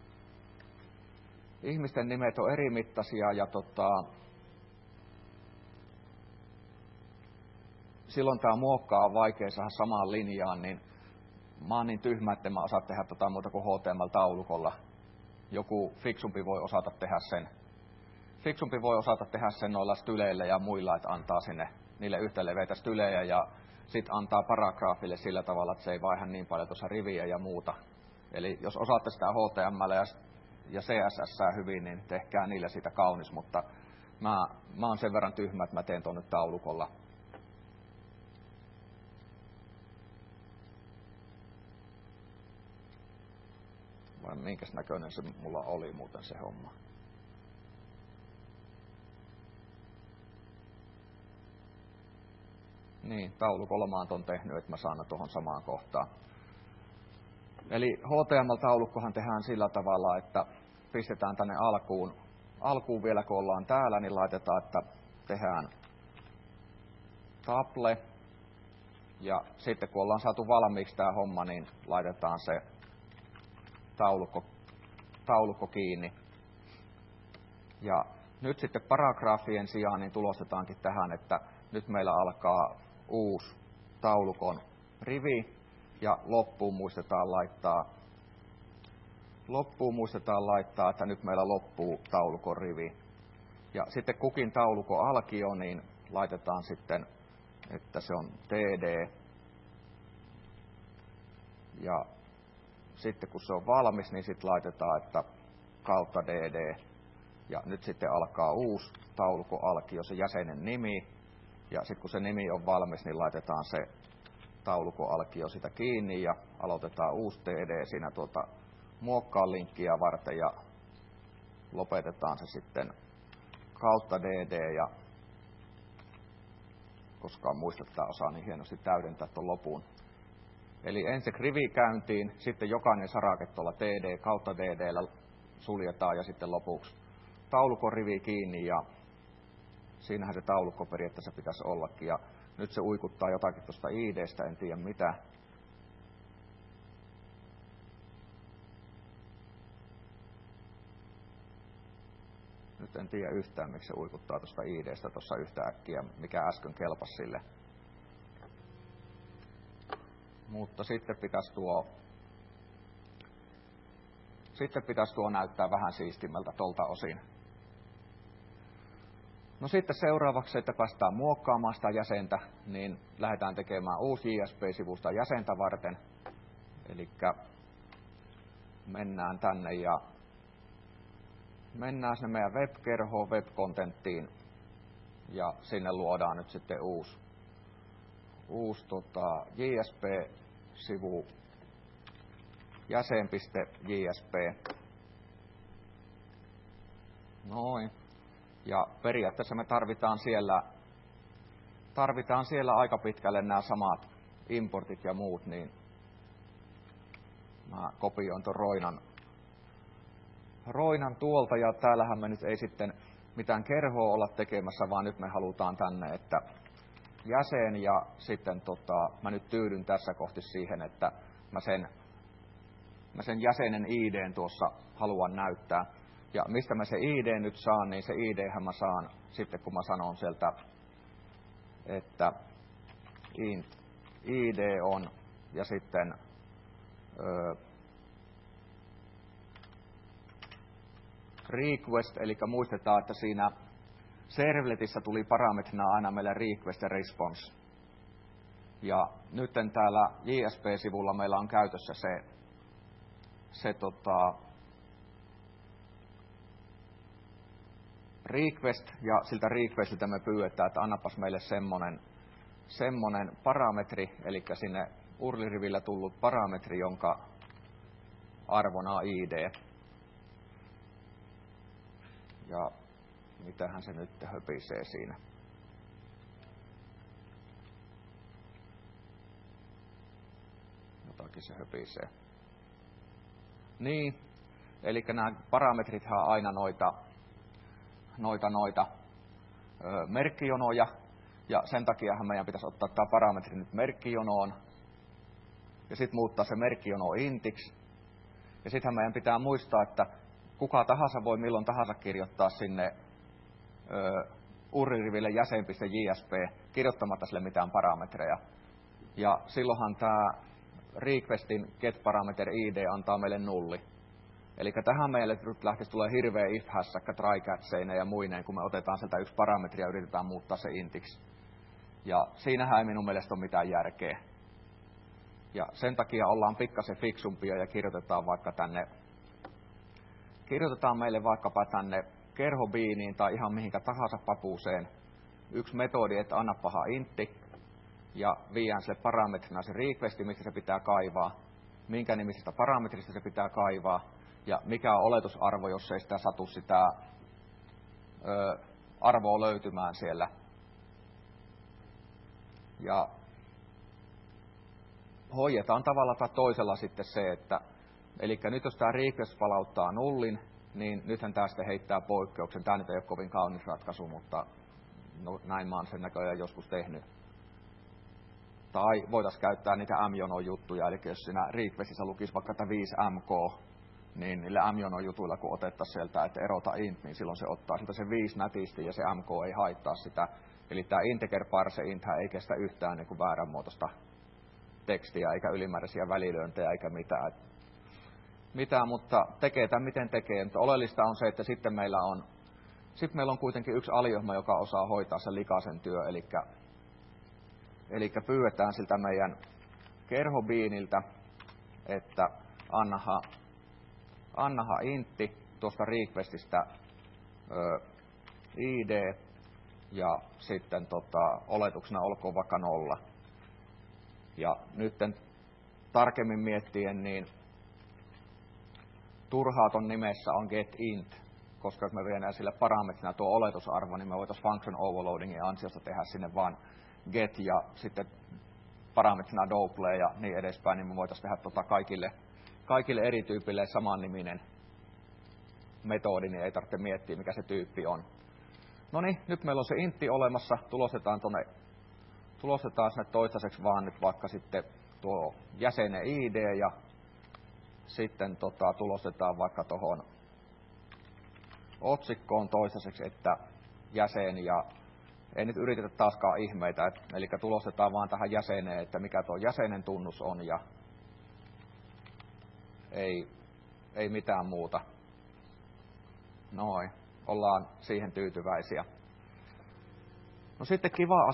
ja silloin tämä muokkaa on vaikea saada samaan linjaan, niin mä oon niin tyhmä, että mä osaa tehdä muuta kuin HTML-taulukolla. Joku fiksumpi voi osata tehdä sen noilla styleillä ja muilla, että antaa sinne niille yhtä leveitä stylejä ja sitten antaa paragraafille sillä tavalla, että se ei vaiha niin paljon tuossa riviä ja muuta. Eli jos osaatte sitä HTML ja CSS hyvin, niin tehkää niillä siitä kaunis, mutta mä oon sen verran tyhmä, että mä teen tuon nyt taulukolla. Vai minkäs näköinen se mulla oli muuten se homma? Niin, taulukolla mä oon ton tehnyt, että mä saan tuohon samaan kohtaan. Eli HTML-taulukkohan tehdään sillä tavalla, että pistetään tänne alkuun vielä kun ollaan täällä, niin laitetaan, että tehdään taple. Ja sitten kun ollaan saatu valmiiksi tämä homma, niin laitetaan se taulukko kiinni. Ja nyt sitten paragraafien sijaan niin tulostetaankin tähän, että nyt meillä alkaa uusi taulukon rivi ja loppuun muistetaan laittaa, että nyt meillä loppuu taulukon rivi. Ja sitten kukin taulukon alkio, niin laitetaan sitten, että se on TD. Ja sitten kun se on valmis, niin sitten laitetaan, että kautta DD. Ja nyt sitten alkaa uusi taulukon alkio, se jäsenen nimi. Ja sitten kun se nimi on valmis, niin laitetaan se taulukon alkio sitä kiinni ja aloitetaan uusi TD siinä muokkaa linkkiä varten ja lopetetaan se sitten kautta DD ja koskaan muistettaa osaa niin hienosti täydentää tuon lopun. Eli ensin rivi käyntiin, sitten jokainen sarake tuolla TD kautta DD:llä suljetaan ja sitten lopuksi taulukon rivi kiinni ja siinähän se taulukko periaatteessa pitäisi ollakin. Ja nyt se uikuttaa jotakin tuosta ID:stä, en tiedä mitä. Nyt en tiedä yhtään, miksi se uikuttaa tuosta ID:stä tuossa yhtä äkkiä, mikä äsken kelpasi sille. Mutta sitten pitäisi tuo näyttää vähän siistimmältä tolta osin. No sitten seuraavaksi, että päästään muokkaamaan sitä jäsentä, niin lähdetään tekemään uusi JSP-sivusta jäsentä varten. Eli mennään tänne ja mennään sinne meidän web-kerhoon, web-contenttiin ja sinne luodaan nyt sitten uusi JSP-sivu, jäsen.jsp. Noin. Ja periaatteessa me tarvitaan siellä aika pitkälle nämä samat importit ja muut, niin mä kopioin tuon roinan tuolta, ja täällähän me nyt ei sitten mitään kerhoa olla tekemässä, vaan nyt me halutaan tänne, että jäsen, ja sitten mä nyt tyydyn tässä kohti siihen, että mä sen jäsenen ID:n tuossa haluan näyttää. Ja mistä mä se ID nyt saan, niin se IDhän mä saan sitten, kun mä sanon sieltä, että int ID on, ja sitten request, eli muistetaan, että siinä servletissä tuli parametrina aina meille request ja response. Ja nyt täällä JSP-sivulla meillä on käytössä se request, ja siltä requestiltä me pyydetään, että annapas meille semmonen parametri, eli sinne URL-rivillä tullut parametri, jonka arvona on ID. Ja mitähän se nyt höpisee siinä. Jotakin se höpisee. Niin, eli nämä parametrithan on aina noita merkkijonoja, ja sen takiahan meidän pitäisi ottaa tämä parametri nyt merkkijonoon, ja sitten muuttaa se merkkijono intiksi. Ja sittenhän meidän pitää muistaa, että kuka tahansa voi milloin tahansa kirjoittaa sinne URL-riville jäsen.jsp kirjoittamatta sille mitään parametreja. Ja silloinhan tämä requestin get-parameter ID antaa meille nulli. Eli tähän meille nyt lähtisi tulee hirveä if-hässäkkä try-catcheineen ja muineen, kun me otetaan sieltä yksi parametri ja yritetään muuttaa se intiksi. Ja siinähän ei minun mielestä ole mitään järkeä. Ja sen takia ollaan pikkasen fiksumpia ja kirjoitetaan meille vaikkapa tänne kerhobiiniin tai ihan mihinkä tahansa papuuseen yksi metodi, että anna paha intti, ja viiään sille parametrina se requesti, mistä se pitää kaivaa, minkä nimisestä parametrista se pitää kaivaa, ja mikä on oletusarvo, jos ei sitä satu sitä arvoa löytymään siellä. Ja hoidetaan tavalla tai toisella sitten se, että eli nyt jos tämä request palauttaa nullin, niin nythän tämä sitten heittää poikkeuksen. Tämä nyt ei ole kovin kaunis ratkaisu, mutta no, näin mä oon sen näköjään joskus tehnyt. Tai voitaisiin käyttää niitä mjono-juttuja, eli jos siinä requestissä lukisi vaikka 5mk, niin niillä mjono-jutuilla kun otettaisiin sieltä, että erota int, niin silloin se ottaa siltä se 5 nätisti ja se mk ei haittaa sitä. Eli tämä integer parse inthän ei kestä yhtään niin kuin vääränmuotoista tekstiä, eikä ylimääräisiä välilyöntejä, eikä mitään, mutta tekee tämän miten tekee. Mutta oleellista on se, että sitten meillä on kuitenkin yksi aliohjelma, joka osaa hoitaa sen likaisen työ, eli pyydetään siltä meidän kerhobiiniltä, että annaha intti tuosta requestistä id, ja sitten oletuksena olkoon vaikka 0. Ja nyt tarkemmin miettien, niin turhaa ton nimessä on getInt, koska jos me viedään sille parametrina tuo oletusarvo, niin me voitaisiin function overloadingin ansiosta tehdä sinne vaan get ja sitten parametrina double ja niin edespäin, niin me voitaisiin tehdä kaikille eri tyypille saman niminen. metodi, niin ei tarvitse miettiä, mikä se tyyppi on. No niin, nyt meillä on se intti olemassa. Tulostetaan sinne toistaiseksi vaan nyt vaikka sitten tuo jäsenen ID ja sitten tulostetaan vaikka tuohon otsikkoon toistaiseksi, että jäsen ja ei nyt yritetä taaskaan ihmeitä, eli tulostetaan vaan tähän jäseneen, että mikä tuo jäsenen tunnus on ja ei mitään muuta. Noin, ollaan siihen tyytyväisiä. No sitten kiva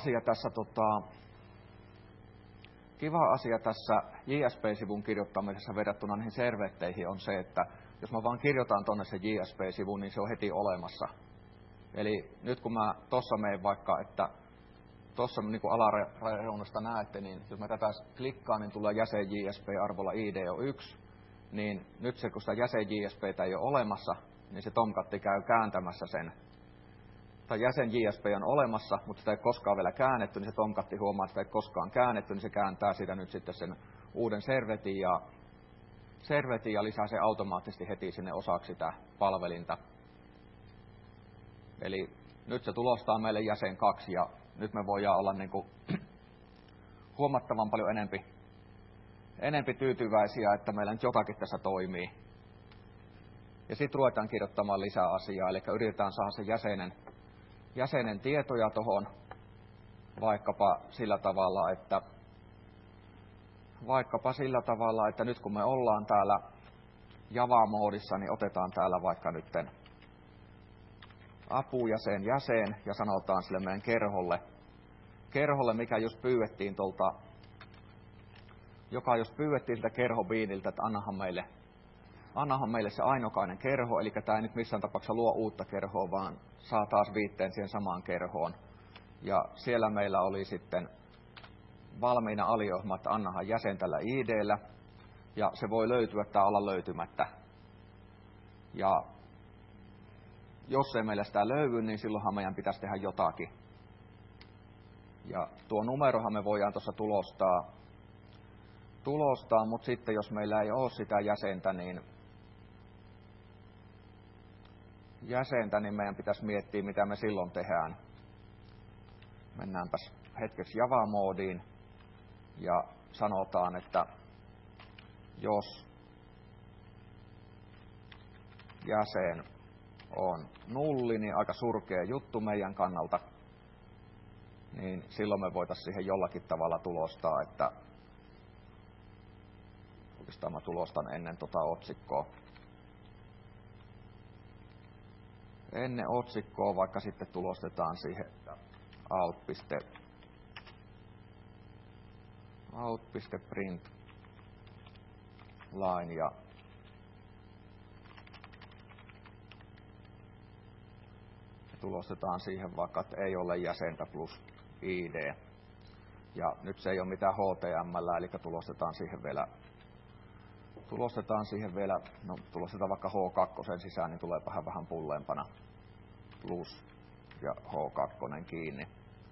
asia tässä JSP-sivun kirjoittamisessa verrattuna niihin servetteihin on se, että jos mä vaan kirjoitan tonne se JSP-sivun, niin se on heti olemassa. Eli nyt kun mä tossa menen vaikka, että tossa niin kuin alareunasta näette, niin jos mä tätä klikkaan, niin tulee jäsen JSP-arvolla ID on 1, niin nyt se, kun sitä jäsen JSPtä ei ole olemassa, niin se tomkatti käy kääntämässä sen. Tai jäsen JSP on olemassa, mutta sitä ei koskaan vielä käännetty, niin se tomkatti huomaa, että sitä ei koskaan käännetty, niin se kääntää siitä nyt sitten sen uuden servetin ja lisää se automaattisesti heti sinne osaksi sitä palvelinta. Eli nyt se tulostaa meille jäsen 2 ja nyt me voidaan olla niin kuin huomattavan paljon enempi tyytyväisiä, että meillä nyt jotakin tässä toimii. Ja sitten ruvetaan kirjoittamaan lisää asiaa, eli yritetään saada se jäsenen tietoja tuohon vaikkapa sillä tavalla, että nyt kun me ollaan täällä Java-moodissa, niin otetaan täällä vaikka nytten apujäsen ja sanotaan sille meidän kerholle, mikä just pyydettiin siltä kerhobiiniltä, että annahan meille se ainokainen kerho, eli tämä ei nyt missään tapauksessa luo uutta kerhoa, vaan saa taas viitteen siihen samaan kerhoon. Ja siellä meillä oli sitten valmiina aliohjelma, että annahan jäsen tällä ID:llä, ja se voi löytyä tai olla löytymättä. Ja jos ei meillä sitä löydy, niin silloinhan meidän pitäisi tehdä jotakin. Ja tuo numerohan me voidaan tuossa tulostaa, mutta sitten jos meillä ei ole sitä jäsentä, niin meidän pitäisi miettiä, mitä me silloin tehdään. Mennäänpäs hetkeksi Java-moodiin ja sanotaan, että jos jäsen on 0, niin aika surkea juttu meidän kannalta, niin silloin me voitaisiin siihen jollakin tavalla tulostaa, että oikeastaan mä tulostan ennen otsikkoa. Ennen otsikkoa vaikka sitten tulostetaan siihen, että out.print line ja tulostetaan siihen vaikka, että ei ole jäsentä plus ID. Ja nyt se ei ole mitään HTML, eli tulostetaan vaikka H2 sisään, niin tulee vähän pulleempana plus ja H2 kiinni.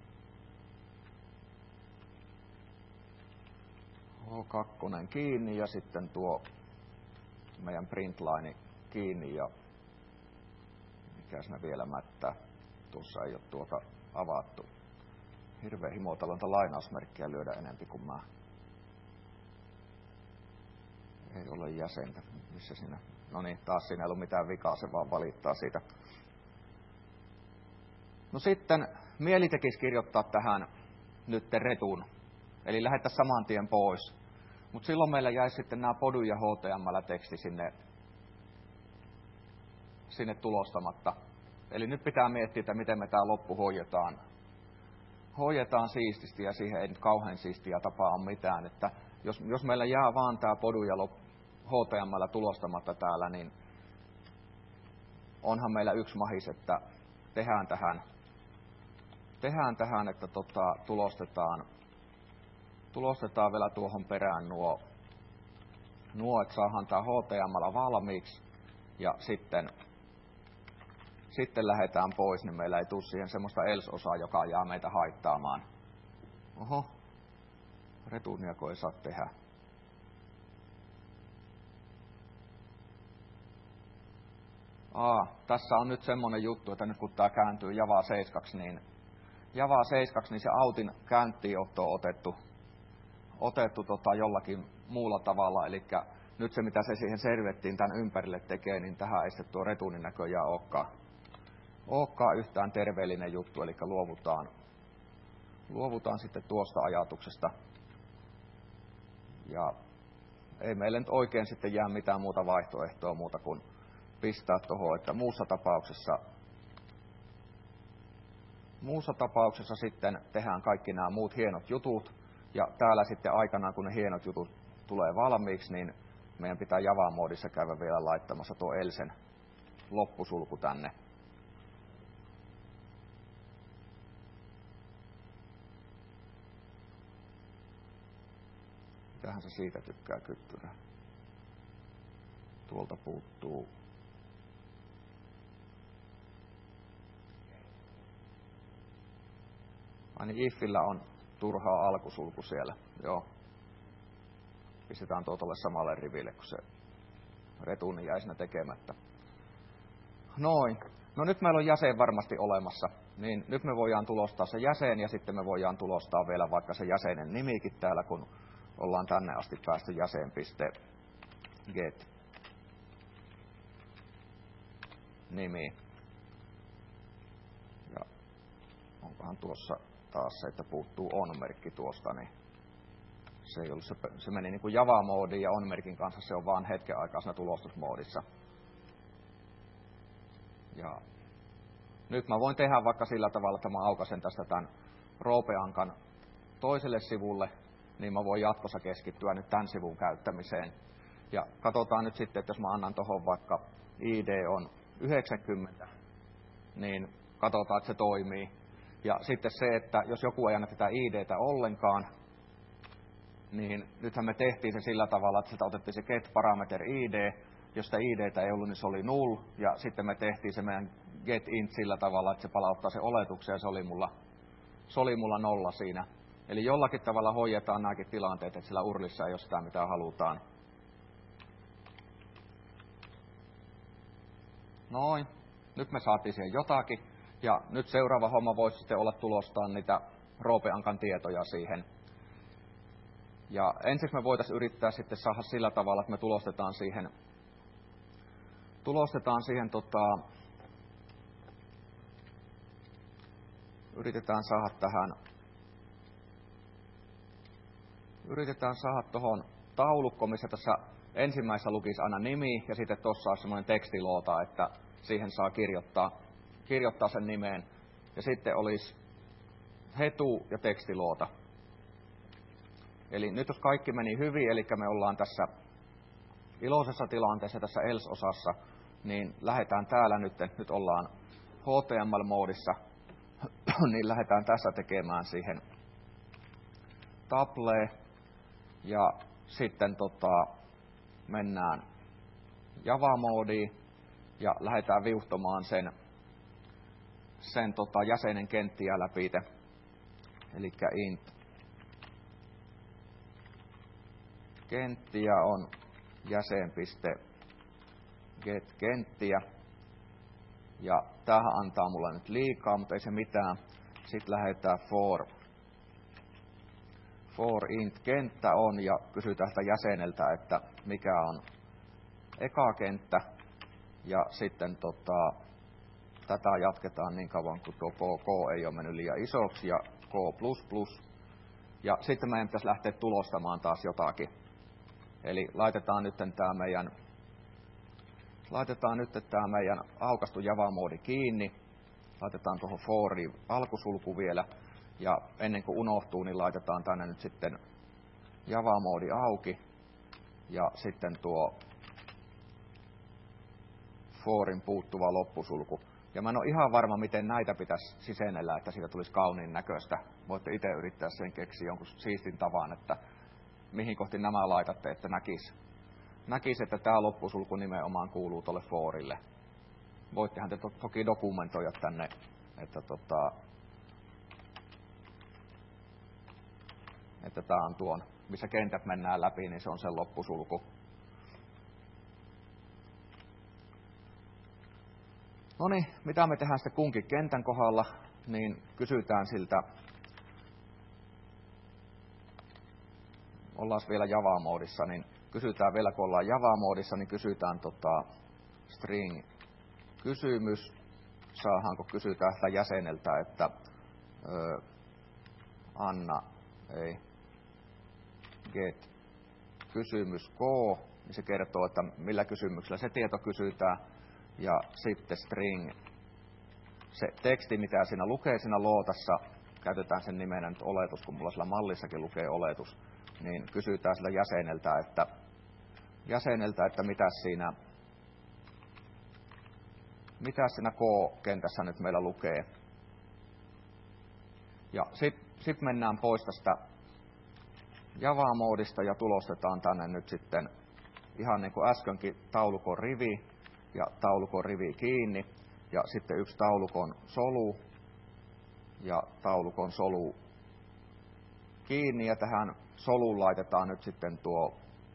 H2 kiinni ja sitten tuo meidän printline kiinni ja mikäs me vielä mättää. Tuossa ei ole avattu. Hirveä himotalonta lainausmerkkiä lyödä enempi kuin mä. Ei ole jäsentä. Missä siinä? No niin, taas siinä ei ollut mitään vikaa, se vaan valittaa siitä. No sitten mieli tekisi kirjoittaa tähän nyt retun. Eli lähettäisiin saman tien pois. Mutta silloin meillä jäisi sitten nämä podu ja HTML-teksti sinne tulostamatta. Eli nyt pitää miettiä, että miten me tämä loppu hoidetaan siististi, ja siihen ei nyt kauhean siistiä tapaa ole mitään. Että jos meillä jää vaan tämä podu ja HTML tulostamatta täällä, niin onhan meillä yksi mahis, että tehdään tähän, että tulostetaan vielä tuohon perään nuo että saadaan tämä HTML valmiiksi, ja sitten lähdetään pois, niin meillä ei tule siihen semmoista else-osaa, joka jää meitä haittaamaan. Oho, returniako ei saa tehdä. Tässä on nyt semmonen juttu, että nyt kun tää kääntyy Java 7, niin se autin käyntiinotto on otettu jollakin muulla tavalla, eli nyt se mitä se siihen servettiin tän ympärille tekee, niin tähän ei sitten tuo retuuni näköjään olekaan yhtään terveellinen juttu, eli luovutaan sitten tuosta ajatuksesta. Ja ei meille nyt oikein sitten jää mitään muuta vaihtoehtoa muuta kuin pistää tuohon, että muussa tapauksessa sitten tehdään kaikki nämä muut hienot jutut, ja täällä sitten aikanaan, kun ne hienot jutut tulee valmiiksi, niin meidän pitää Java-moodissa käydä vielä laittamassa tuo Elsen loppusulku tänne. Mitähän se siitä tykkää kyttyrää? Tuolta puuttuu. Niin ifillä on turhaa alkusulku siellä. Joo. Pistetään tuolle samalle riville, kun se retuuni jäi siinä tekemättä. Noin. No nyt meillä on jäsen varmasti olemassa. Niin nyt me voidaan tulostaa se jäsen ja sitten me voidaan tulostaa vielä vaikka se jäsenen nimikin täällä, kun ollaan tänne asti päästy jäsen.get nimi. Ja onkohan tuossa taas se, että puuttuu on-merkki tuosta, niin se ei ollut se meni niin kuin Java-moodiin ja on-merkin kanssa, se on vaan hetken aikaa siinä tulostusmoodissa. Ja nyt mä voin tehdä vaikka sillä tavalla, että mä aukasen tästä tämän Roope-Ankan toiselle sivulle, niin mä voin jatkossa keskittyä nyt tämän sivun käyttämiseen. Ja katsotaan nyt sitten, että jos mä annan tuohon vaikka ID on 90, niin katsotaan, että se toimii. Ja sitten se, että jos joku ei anna tätä IDtä ollenkaan, niin nythän me tehtiin se sillä tavalla, että sitä otettiin se get-parameter ID, jos sitä IDtä ei ollut, niin se oli null, ja sitten me tehtiin se meidän get-int sillä tavalla, että se palauttaa se oletuksen, ja se oli mulla 0 siinä. Eli jollakin tavalla hoidetaan nämäkin tilanteet, että sillä urlissa ei ole sitä, mitä halutaan. Noin, nyt me saatiin siihen jotakin, ja nyt seuraava homma voisi sitten olla tulostaa niitä Roope-Ankan tietoja siihen. Ja ensiksi me voitaisiin yrittää sitten saada sillä tavalla, että me tulostetaan siihen yritetään saada tuohon taulukko, missä tässä ensimmäisessä lukisi aina nimi ja sitten tuossa on semmoinen tekstiloota, että siihen saa kirjoittaa sen nimeen. Ja sitten olisi hetu ja tekstiloota. Eli nyt jos kaikki meni hyvin, eli me ollaan tässä iloisessa tilanteessa tässä else-osassa, niin lähdetään täällä nyt ollaan HTML-moodissa, niin lähdetään tässä tekemään siihen taplee ja sitten mennään Java-moodiin ja lähdetään viuhtomaan sen jäsenen kenttiä läpi. Eli int kenttiä on jäsen.get kenttiä. Ja tämähän antaa mulle nyt liikaa, mutta ei se mitään. Sitten lähdetään for int kenttä on ja kysytään sitä jäseneltä, että mikä on eka kenttä. Ja sitten tätä jatketaan niin kauan, kun tuo KK ei ole mennyt liian isoksi ja K++. Ja sitten meidän pitäisi lähteä tulostamaan taas jotakin. Eli laitetaan nyt tämä meidän aukaistu Java-moodi kiinni. Laitetaan tuohon foriin alkusulku vielä. Ja ennen kuin unohtuu, niin laitetaan tänne nyt sitten Java-moodi auki. Ja sitten tuo forin puuttuva loppusulku. Ja mä en ole ihan varma, miten näitä pitäisi sisennellä, että siitä tulisi kauniin näköistä. Voitte itse yrittää sen keksiä jonkun siistin tavan, että mihin kohti nämä laitatte, että näkisi, että tämä loppusulku nimenomaan kuuluu tuolle forille. Voittehan te toki dokumentoida tänne, että tämä on tuon, missä kentät mennään läpi, niin se on sen loppusulku. No niin, mitä me tehdään sitten kunkin kentän kohdalla, niin kysytään siltä, ollaan vielä Java-moodissa, niin kysytään vielä, kun ollaan Java-moodissa, niin kysytään string kysymys, saadaanko kysytään sitä jäseneltä, että anna, ei, get kysymys K, niin se kertoo, että millä kysymyksellä se tieto kysytään, ja sitten string, se teksti, mitä siinä lukee siinä lootassa, käytetään sen nimenä nyt oletus, kun mulla sillä mallissakin lukee oletus, niin kysytään sillä jäseneltä, että mitä siinä K-kentässä nyt meillä lukee. Ja sit mennään pois tästä Java-moodista ja tulostetaan tänne nyt sitten ihan niin kuin äskenkin taulukon rivi ja taulukon rivi kiinni ja sitten yksi taulukon solu ja taulukon solu kiinni ja tähän soluun laitetaan nyt sitten tuo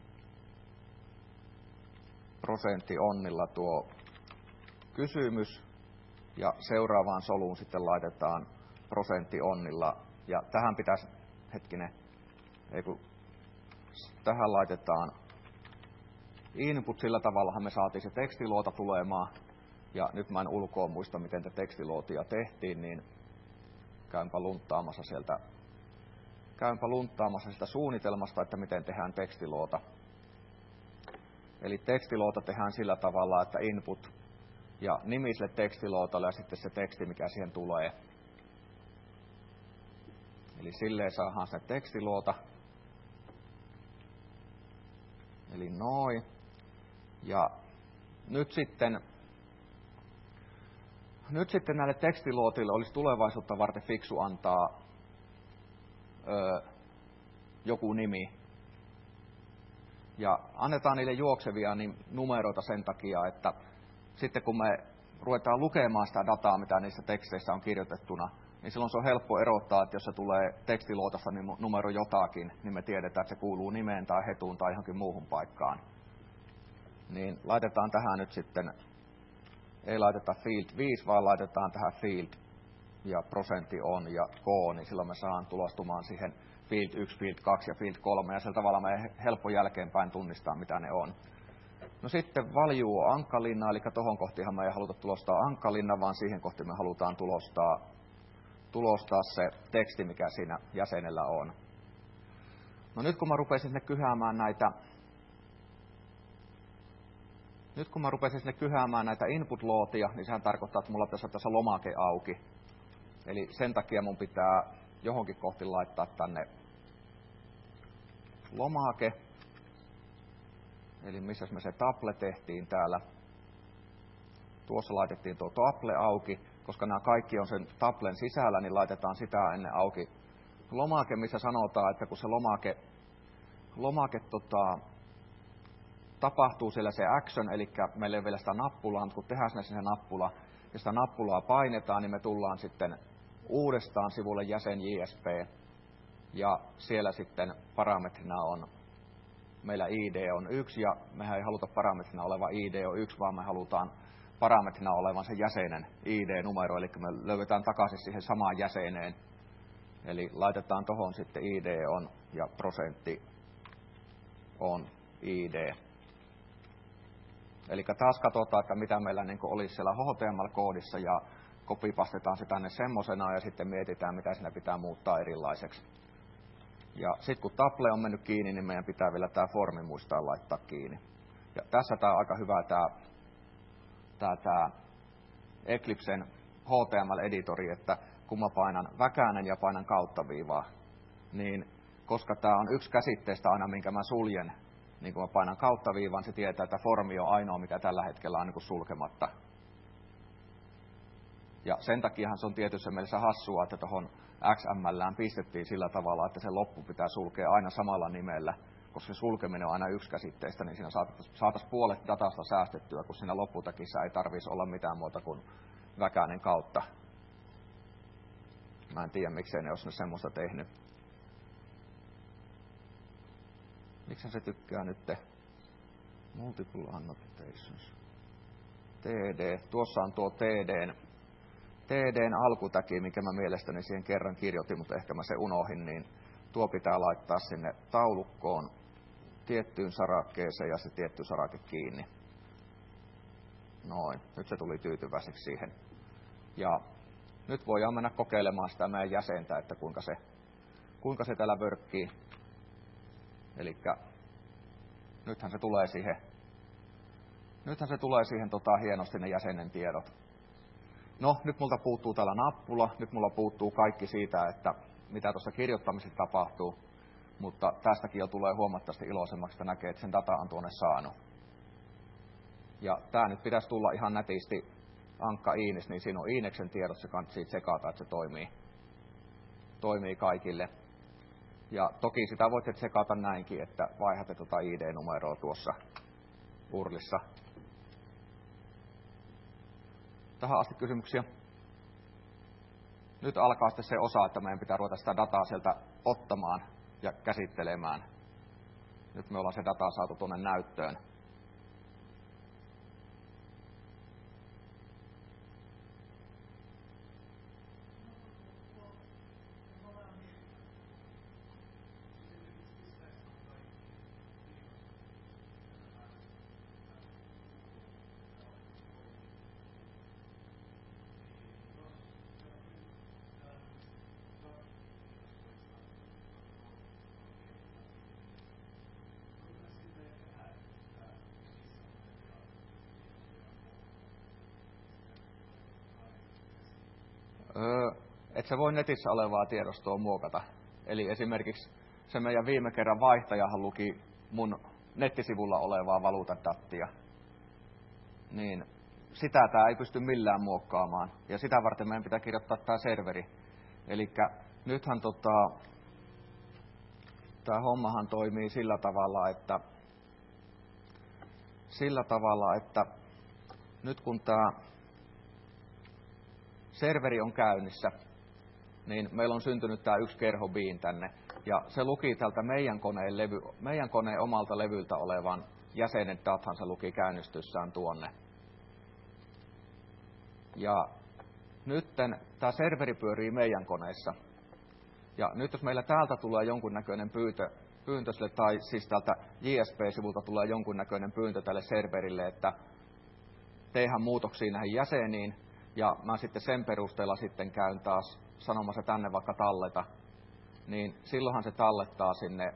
%onnilla tuo kysymys ja seuraavaan soluun sitten laitetaan %onnilla ja tähän pitäisi, tähän laitetaan input, sillä tavallahan me saatiin se tekstiluota tulemaan ja nyt mä en ulkoa muista miten te tekstiluotia tehtiin, niin käynpä lunttaamassa sitä suunnitelmasta, että miten tehdään tekstiluota. Eli tekstiluota tehdään sillä tavalla, että input ja nimi sille tekstiluotalle ja sitten se teksti, mikä siihen tulee. Eli silleen saadaan se tekstiluota. Eli noin. Ja nyt sitten näille tekstiluotille olisi tulevaisuutta varten fiksu antaa joku nimi. Ja annetaan niille juoksevia numeroita sen takia, että sitten kun me ruvetaan lukemaan sitä dataa, mitä niissä teksteissä on kirjoitettuna, niin silloin se on helppo erottaa, että jos se tulee tekstiluotasta niin numero jotakin, niin me tiedetään, että se kuuluu nimeen tai hetuun tai johonkin muuhun paikkaan. Niin laitetaan tähän nyt sitten, ei laiteta field 5, vaan laitetaan tähän field ja %on ja k, niin silloin me saadaan tulostumaan siihen field 1, field 2 ja field 3, ja sillä tavalla me helppo jälkeenpäin tunnistaa, mitä ne on. No sitten value on ankkalinna, eli tohon kohtihan me ei haluta tulostaa ankkalinna, vaan siihen kohtiin me halutaan tulostaa se teksti, mikä siinä jäsenellä on. No nyt kun mä rupesin sinne kyhäämään näitä input-lootia, niin sehän tarkoittaa, että mulla pitäisi olla tässä lomake auki. Eli sen takia mun pitää johonkin kohti laittaa tänne lomake. Eli missä me se tuple tehtiin täällä. Tuossa laitettiin tuo tuple auki, koska nämä kaikki on sen tuplen sisällä, niin laitetaan sitä ennen auki lomake, missä sanotaan, että kun se lomake tapahtuu siellä se action, eli meillä ei ole vielä sitä nappulaa, mutta kun tehdään sinne se nappula, ja sitä nappulaa painetaan, niin me tullaan sitten uudestaan sivulle jäsen JSP, ja siellä sitten parametrina on, meillä ID on 1, ja mehän ei haluta parametrina oleva ID on 1, vaan me halutaan parametrina olevan sen jäsenen ID-numero, eli me löydetään takaisin siihen samaan jäseneen. Eli laitetaan tuohon sitten ID on ja %on ID. Eli taas katsotaan, että mitä meillä niin olisi siellä HTML-koodissa ja kopipastetaan se tänne semmosena ja sitten mietitään, mitä siinä pitää muuttaa erilaiseksi. Ja sitten kun tuple on mennyt kiinni, niin meidän pitää vielä tämä formi muistaa laittaa kiinni. Ja tässä tämä on aika hyvä tämä Eclipsen HTML-editori, että kun mä painan väkänen ja painan kauttaviivaa, niin koska tämä on yksi käsitteestä aina, minkä mä suljen, niin kun mä painan kauttaviivaan, se tietää, että formi on ainoa, mikä tällä hetkellä on niin kuin sulkematta. Ja sen takiahan se on tietyssä mielessä hassua, että tuohon XML:ään pistettiin sillä tavalla, että se loppu pitää sulkea aina samalla nimellä, koska se sulkeminen on aina yksi käsitteestä, niin siinä saataisiin puolet datasta säästettyä, kun siinä lopputakissa ei tarvitsisi olla mitään muuta kuin väkänen kautta. Mä en tiedä, miksei ne olisi semmoista tehnyt. Miksi se tykkää nyt multiple annotations? Tuossa on tuo TD:n alkutäki, mikä mä mielestäni siihen kerran kirjoitin, mutta ehkä mä se unohdin, niin tuo pitää laittaa sinne taulukkoon tiettyyn sarakkeeseen ja se tietty sarake kiinni. Noin, nyt se tuli tyytyväiseksi siihen. Ja nyt voidaan mennä kokeilemaan sitä meidän jäsentä, että kuinka se täällä vörkkii. Elikkä nythän se tulee siihen hienosti ne jäsenen tiedot. No, nyt multa puuttuu täällä nappula, nyt mulla puuttuu kaikki siitä, että mitä tuossa kirjoittamisessa tapahtuu, mutta tästäkin jo tulee huomattavasti iloisemmaksi, että näkee, että sen data on tuonne saanut. Ja tää nyt pitäisi tulla ihan nätisti Ankka Iines, niin siinä on Iineksen tiedot, se kannattaa siitä sekata, että se toimii kaikille. Ja toki sitä voitte sekata näinkin, että vaihdatte tuota ID-numeroa tuossa URLissa. Tähän asti kysymyksiä. Nyt alkaa sitten se osa, että meidän pitää ruveta sitä dataa sieltä ottamaan ja käsittelemään. Nyt me ollaan se data saatu tuonne näyttöön. Et sä voi netissä olevaa tiedostoa muokata. Eli esimerkiksi se meidän viime kerran vaihtajahan luki mun nettisivulla olevaa valuutadattia. Niin sitä tää ei pysty millään muokkaamaan. Ja sitä varten meidän pitää kirjoittaa tää serveri. Elikkä nythän tää hommahan toimii sillä tavalla, että nyt kun tää serveri on käynnissä, niin meillä on syntynyt tämä yksi kerho Bean tänne. Ja se luki tältä meidän koneen omalta levyltä olevan jäsenen datan, se luki käynnistyssään tuonne. Ja nytten tämä serveri pyörii meidän koneessa. Ja nyt jos meillä täältä tulee jonkunnäköinen pyyntö sille, tai siis täältä JSP-sivulta tulee jonkunnäköinen pyyntö tälle serverille, että tehdään muutoksia näihin jäseniin, ja mä sitten sen perusteella sitten käyn taas sanomassa tänne vaikka talleta, niin silloinhan se tallettaa sinne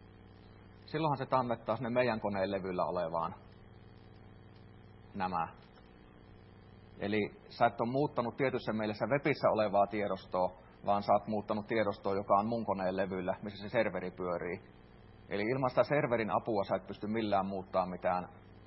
meidän koneen levyllä olevaan nämä. Eli sä et ole muuttanut tietyssä mielessä webissä olevaa tiedostoa, vaan sä oot muuttanut tiedostoa, joka on mun koneen levyllä, missä se serveri pyörii. Eli ilman sitä serverin apua sä et pysty millään muuttaa mitään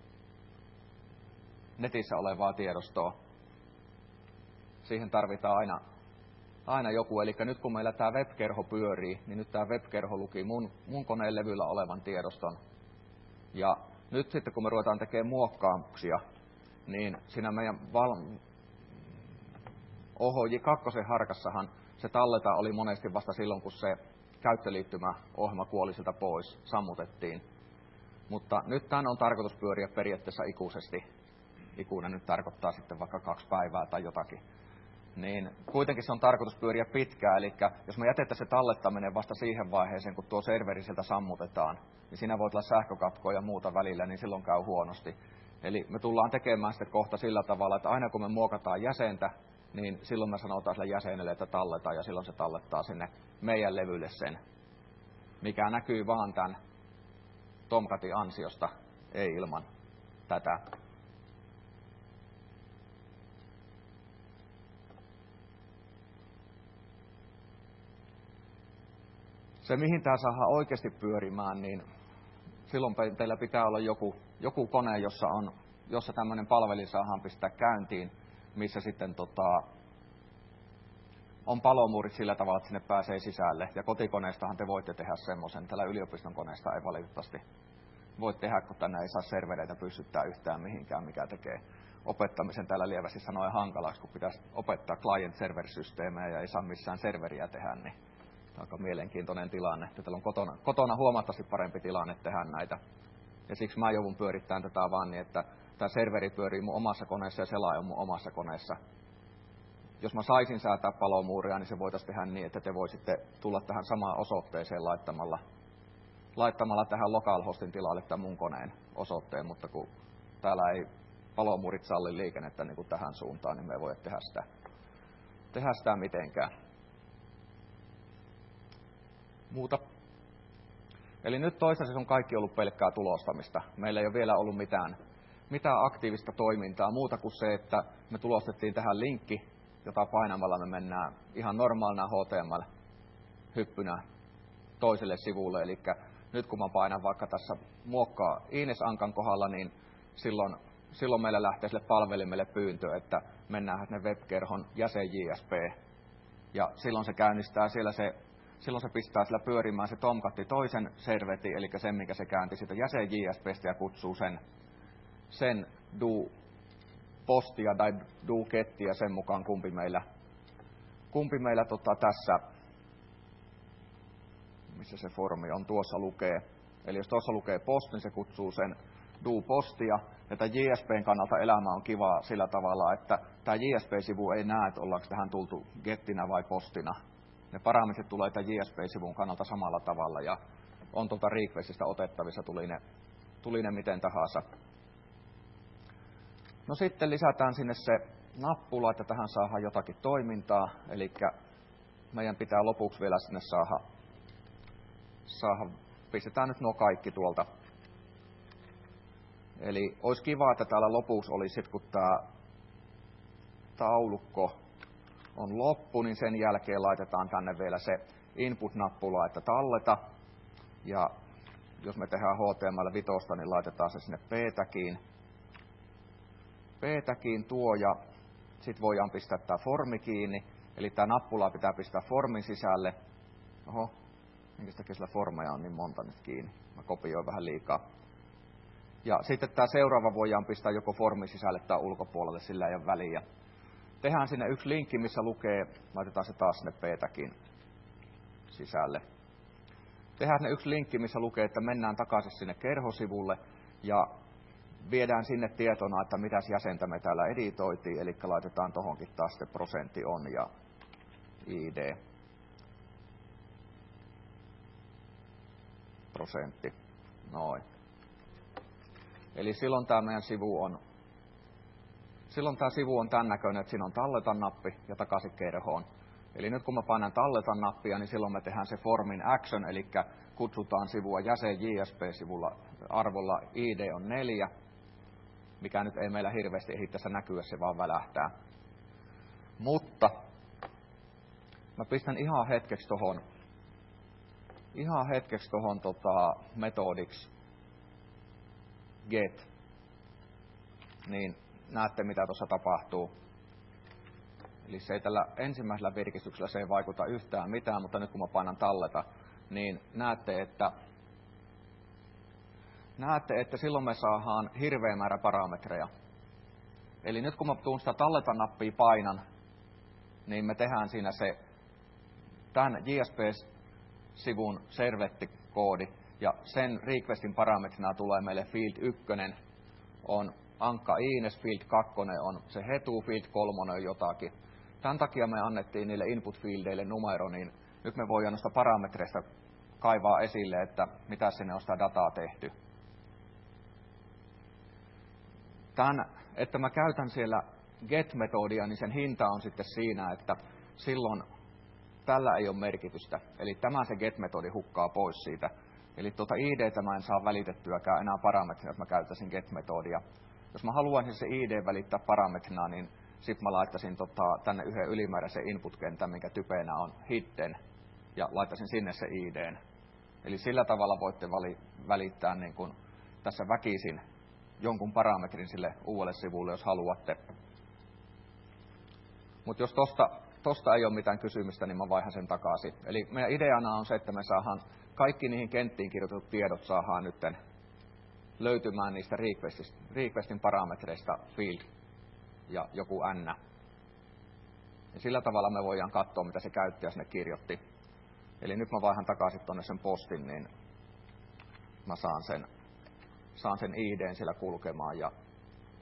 netissä olevaa tiedostoa. Siihen tarvitaan aina joku. Eli nyt kun meillä tämä web-kerho pyörii, niin nyt tämä web-kerho luki mun koneen levyllä olevan tiedoston. Ja nyt sitten kun me ruvetaan tekemään muokkauksia, niin siinä meidän OHJ2 harkassahan se talleta oli monesti vasta silloin, kun se käyttöliittymäohjelma kuoli siltä pois, sammutettiin. Mutta nyt tämän on tarkoitus pyöriä periaatteessa ikuisesti. Ikuinen nyt tarkoittaa sitten vaikka 2 päivää tai jotakin. Niin kuitenkin se on tarkoitus pyöriä pitkään, eli jos me jätettäisiin se tallettaminen vasta siihen vaiheeseen, kun tuo serveri sieltä sammutetaan, niin siinä voi olla sähkökatkoa ja muuta välillä, niin silloin käy huonosti. Eli me tullaan tekemään sitä kohta sillä tavalla, että aina kun me muokataan jäsentä, niin silloin me sanotaan sille jäsenelle, että talletaan, ja silloin se tallettaa sinne meidän levylle sen, mikä näkyy vaan tämän Tomcatin ansiosta, ei ilman tätä. Se, mihin tämä saadaan oikeasti pyörimään, niin silloin teillä pitää olla joku kone, jossa tämmöinen palvelin saadaan pistää käyntiin, missä sitten on palomuurit sillä tavalla, että sinne pääsee sisälle. Ja kotikoneestahan te voitte tehdä semmoisen. Tällä yliopiston koneesta ei valitettavasti voi tehdä, kun tänne ei saa servereitä pystyttää yhtään mihinkään, mikä tekee opettamisen täällä lievästi sanoen hankalaksi, kun pitäisi opettaa client-server-systeemejä ja ei saa missään serveriä tehdä, niin aika mielenkiintoinen tilanne. Täällä on kotona huomattavasti parempi tilanne tehdä näitä. Ja siksi mä joudun pyörittämään tätä vaan niin, että tämä serveri pyörii mun omassa koneessa ja selaaja on mun omassa koneessa. Jos mä saisin säätää palomuuria, niin se voitaisiin tehdä niin, että te voisitte tulla tähän samaan osoitteeseen laittamalla tähän localhostin tilalle tämän mun koneen osoitteen, mutta kun täällä ei palomuurit salli liikennettä niin kuin tähän suuntaan, niin me ei voi tehdä sitä mitenkään. Muuta. Eli nyt toistaiseksi on kaikki ollut pelkkää tulostamista. Meillä ei ole vielä ollut mitään aktiivista toimintaa muuta kuin se, että me tulostettiin tähän linkki, jota painamalla me mennään ihan normaalina HTML-hyppynä toiselle sivulle. Eli nyt kun mä painan vaikka tässä muokkaa Ines-ankan kohdalla, niin silloin meillä lähtee sille palvelimelle pyyntö, että mennään ne webkerhon jäsen JSP. Ja silloin se käynnistää silloin se pistää sillä pyörimään se Tomcatti toisen servetin, eli sen, mikä se käänti siitä jäsen JSPstä ja kutsuu sen do-postia tai do-gettiä sen mukaan, kumpi meillä tässä, missä se formi on, tuossa lukee. Eli jos tuossa lukee post, niin se kutsuu sen do-postia. Ja tämän JSPn kannalta elämä on kivaa sillä tavalla, että tämä JSP-sivu ei näe, että ollaanko tähän tultu gettinä vai postina. Ne parametrit tulee tämän JSP-sivun kannalta samalla tavalla ja on tuolta requestista otettavissa, tuli ne miten tahansa. No sitten lisätään sinne se nappula, että tähän saadaan jotakin toimintaa, eli meidän pitää lopuksi vielä sinne saada pistetään nyt nuo kaikki tuolta. Eli olisi kiva, että täällä lopuksi olisi, kun tämä taulukko on loppu, niin sen jälkeen laitetaan tänne vielä se input-nappula, että talleta. Ja jos me tehdään HTML5, niin laitetaan se sinne p-täkiin tuo, ja sitten voidaan pistää tämä formi kiinni. Eli tämä nappula pitää pistää formin sisälle. Oho, minkä takia sillä formeja on niin monta nyt kiinni? Mä kopioin vähän liikaa. Ja sitten tämä seuraava voidaan pistää joko formin sisälle tai ulkopuolelle, sillä ei ole väliä. Tehdään sinne yksi linkki, missä lukee, laitetaan se taas sinne p-täkin sisälle. Tehdään sinne yksi linkki, missä lukee, että mennään takaisin sinne kerhosivulle ja viedään sinne tietona, että mitäs jäsentä me täällä editoitiin, eli laitetaan tohonkin taas sitten prosentti on ja id. Prosentti. Noin. Eli silloin tämä meidän sivu on tämän näköinen, että siinä on talleta-nappi ja takaisin kerhoon. Eli nyt kun mä painan talleta-nappia, niin silloin me tehdään se formin action, eli kutsutaan sivua jäsen JSP-sivulla arvolla id on 4, mikä nyt ei meillä hirveästi ehdi tässä näkyä, se vaan välähtää. Mutta mä pistän ihan hetkeksi tohon metodiksi get, niin näette mitä tuossa tapahtuu. Eli se ei tällä ensimmäisellä virkistyksellä se ei vaikuta yhtään mitään, mutta nyt kun mä painan talleta, niin näette, että silloin me saadaan hirveä määrä parametreja. Eli nyt kun mä tuun sitä talleta-nappia painan, niin me tehdään siinä se tämän JSP-sivun servettikoodi, ja sen requestin parametrina tulee meille field 1 on ankka ines, field 2 on se hetu, field 3 on jotakin. Tämän takia me annettiin niille input-fieldeille numero, niin nyt me voidaan noista parametreista kaivaa esille, että mitä sinne on sitä dataa tehty. Että mä käytän siellä get-metodia, niin sen hinta on sitten siinä, että silloin tällä ei ole merkitystä. Eli tämä se get-metodi hukkaa pois siitä. Eli IDtä mä en saa välitettyäkään enää parametrina, jos mä käyttäisin get-metodia. Jos mä haluaisin se ID välittää parametrina, niin sitten mä laittaisin tänne yhden ylimääräisen input-kentän, minkä typeenä on hidden, ja laittaisin sinne se IDn. Eli sillä tavalla voitte välittää niin kun tässä väkisin jonkun parametrin sille uudelle sivulle, jos haluatte. Mutta jos tosta ei ole mitään kysymystä, niin mä vaihan sen takaisin. Eli meidän ideana on se, että me saadaan kaikki niihin kenttiin kirjoitetut tiedot saadaan nyt löytymään niistä requestin parametreista field ja joku n. Ja sillä tavalla me voidaan katsoa, mitä se käyttäjä sinne kirjoitti. Eli nyt mä vaihan takaisin tuonne sen postin, niin mä saan sen IDn siellä kulkemaan ja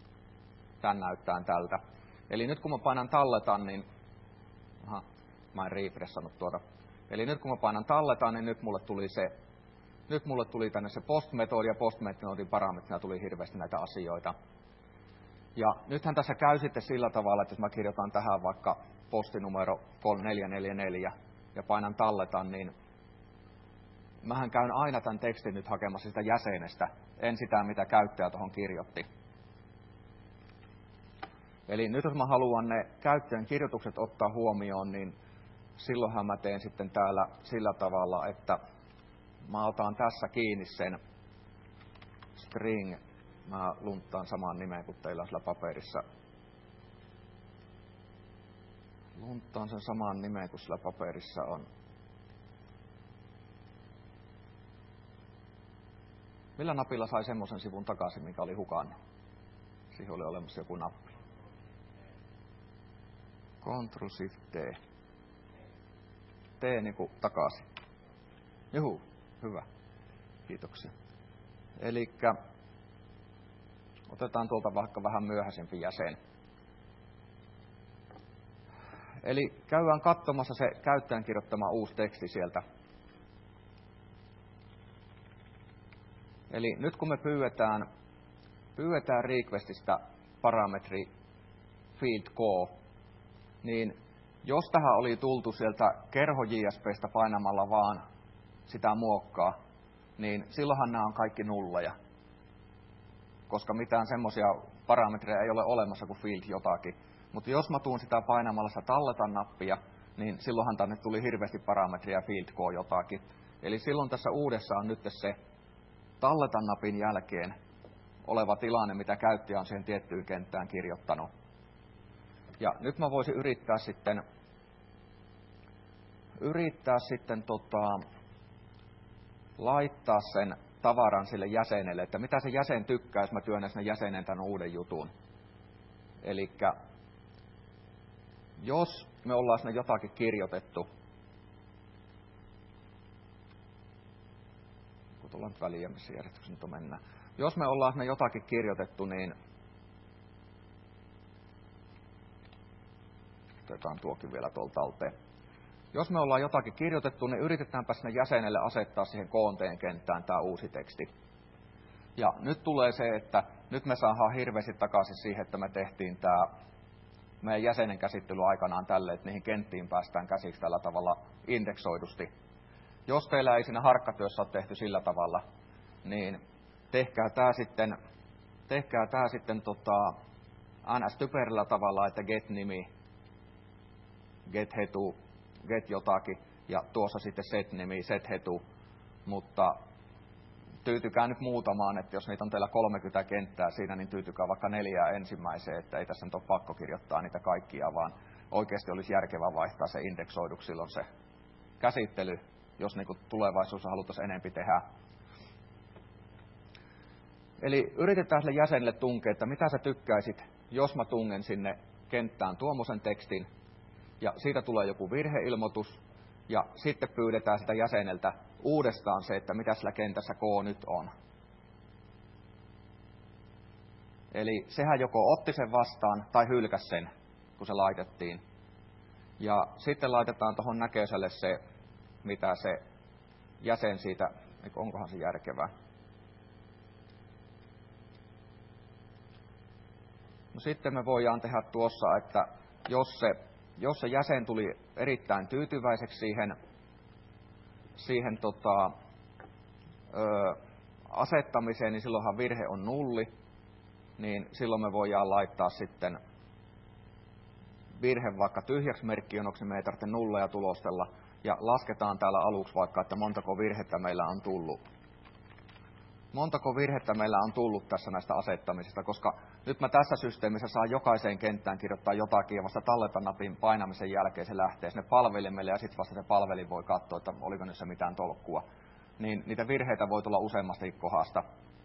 Tän näyttää tältä. Eli nyt kun mä painan talletan, niin mä en refreshannut tuota. Eli nyt kun mä painan talletan, niin nyt mulle tuli tänne se post-metodi ja post-metodin parametrina tuli hirveästi näitä asioita. Ja nythän tässä käy sitten sillä tavalla, että jos mä kirjoitan tähän vaikka postinumero 3444 ja painan talletan, niin mähän käyn aina tämän tekstin nyt hakemassa sitä jäsenestä, en sitä mitä käyttäjä tuohon kirjoitti. Eli nyt jos mä haluan ne käyttäjän kirjoitukset ottaa huomioon, niin silloinhan mä teen sitten täällä sillä tavalla, että mä otan tässä kiinni sen string. Mä lunttaan saman nimen kuin teillä on sillä paperissa. Lunttaan sen saman nimen kuin sillä paperissa on. Millä napilla sai semmoisen sivun takaisin, mikä oli hukannut? Siihen oli olemassa joku nappi. Ctrl-Shift-T. T niin kuin takaisin. Juhu, hyvä. Kiitoksia. Elikkä otetaan tuolta vaikka vähän myöhäisempi jäsen. Eli käydään katsomassa se käyttäjän kirjoittama uusi teksti sieltä. Eli nyt kun me pyydetään requestistä parametri field k, niin jos tähän oli tultu sieltä kerho.jsp:stä painamalla vaan sitä muokkaa, niin silloinhan nämä on kaikki nulleja. Koska mitään semmoisia parametreja ei ole olemassa kuin field jotakin. Mutta jos mä tuun sitä painamalla sitä talletan-nappia, niin silloinhan tänne tuli hirveästi parametria field k jotakin. Eli silloin tässä uudessa on nyt se talletan-napin jälkeen oleva tilanne, mitä käyttäjä on siihen tiettyyn kenttään kirjoittanut. Ja nyt mä voisin yrittää sitten laittaa sen tavaran sille jäsenelle, että mitä se jäsen tykkää, jos mä työnnän sinne jäsenen tämän uuden jutun. Elikkä jos me ollaan sinne jotakin kirjoitettu, kun tullaan nyt väliin, missä järjestyksessä nyt mennään. Jos me ollaan sinne jotakin kirjoitettu, niin otetaan tuokin vielä tuolta talteen. Jos me ollaan jotakin kirjoitettu, niin yritetäänpä sinne jäsenelle asettaa siihen koonteen kenttään tämä uusi teksti. Ja nyt tulee se, että nyt me saadaan hirveästi takaisin siihen, että me tehtiin tämä meidän jäsenen käsittely aikanaan tälle, että niihin kenttiin päästään käsiksi tällä tavalla indeksoidusti. Jos teillä ei siinä harkkatyössä ole tehty sillä tavalla, niin tehkää tämä sitten ns-typerillä tavalla, että get-nimi, get-hetu, get jotakin, ja tuossa sitten set-nimi, set-hetu, mutta tyytykää nyt muutamaan, että jos niitä on teillä 30 kenttää siinä, niin tyytykää vaikka 4 ensimmäiseen, että ei tässä nyt ole pakko kirjoittaa niitä kaikkia, vaan oikeasti olisi järkevää vaihtaa se indeksoiduksi silloin se käsittely, jos niin tulevaisuudessa haluttaisiin enempi tehdä. Eli yritetään sille jäsenelle tunkea, että mitä sä tykkäisit, jos mä tungen sinne kenttään tuommoisen tekstin, ja siitä tulee joku virheilmoitus, ja sitten pyydetään sitä jäseneltä uudestaan se, että mitä sillä kentässä K nyt on. Eli sehän joko otti sen vastaan tai hylkäsi sen, kun se laitettiin. Ja sitten laitetaan tuohon näköiselle se, mitä se jäsen siitä, onkohan se järkevää. No sitten me voidaan tehdä tuossa, että jos se jäsen tuli erittäin tyytyväiseksi siihen asettamiseen, niin silloinhan virhe on nulli, niin silloin me voidaan laittaa sitten virhe vaikka tyhjäksi merkkionoksi, me ei tarvitse nulleja tulostella, ja lasketaan täällä aluksi vaikka, että montako virhettä meillä on tullut. Montako virhettä meillä on tullut tässä näistä asettamisista, koska nyt mä tässä systeemissä saan jokaiseen kenttään kirjoittaa jotakin, ja vasta talletan-napin painamisen jälkeen se lähtee sinne palvelimelle, ja sitten vasta se palvelin voi katsoa, että oliko niissä mitään tolkkua. Niin niitä virheitä voi tulla useammasta kohdasta.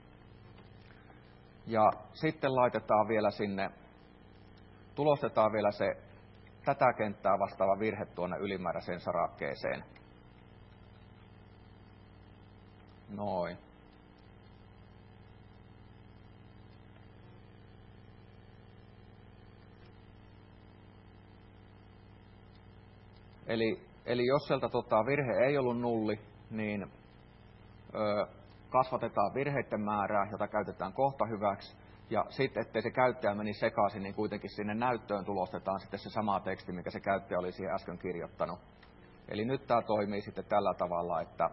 Ja sitten laitetaan vielä sinne, tulostetaan vielä se tätä kenttää vastaava virhe tuonne ylimääräiseen sarakkeeseen. Noin. Eli jos sieltä virhe ei ollut nulli, niin kasvatetaan virheiden määrää, jota käytetään kohta hyväksi. Ja sitten, ettei se käyttäjä meni sekaisin, niin kuitenkin sinne näyttöön tulostetaan sitten se sama teksti, mikä se käyttäjä oli siihen äsken kirjoittanut. Eli nyt tämä toimii sitten tällä tavalla, että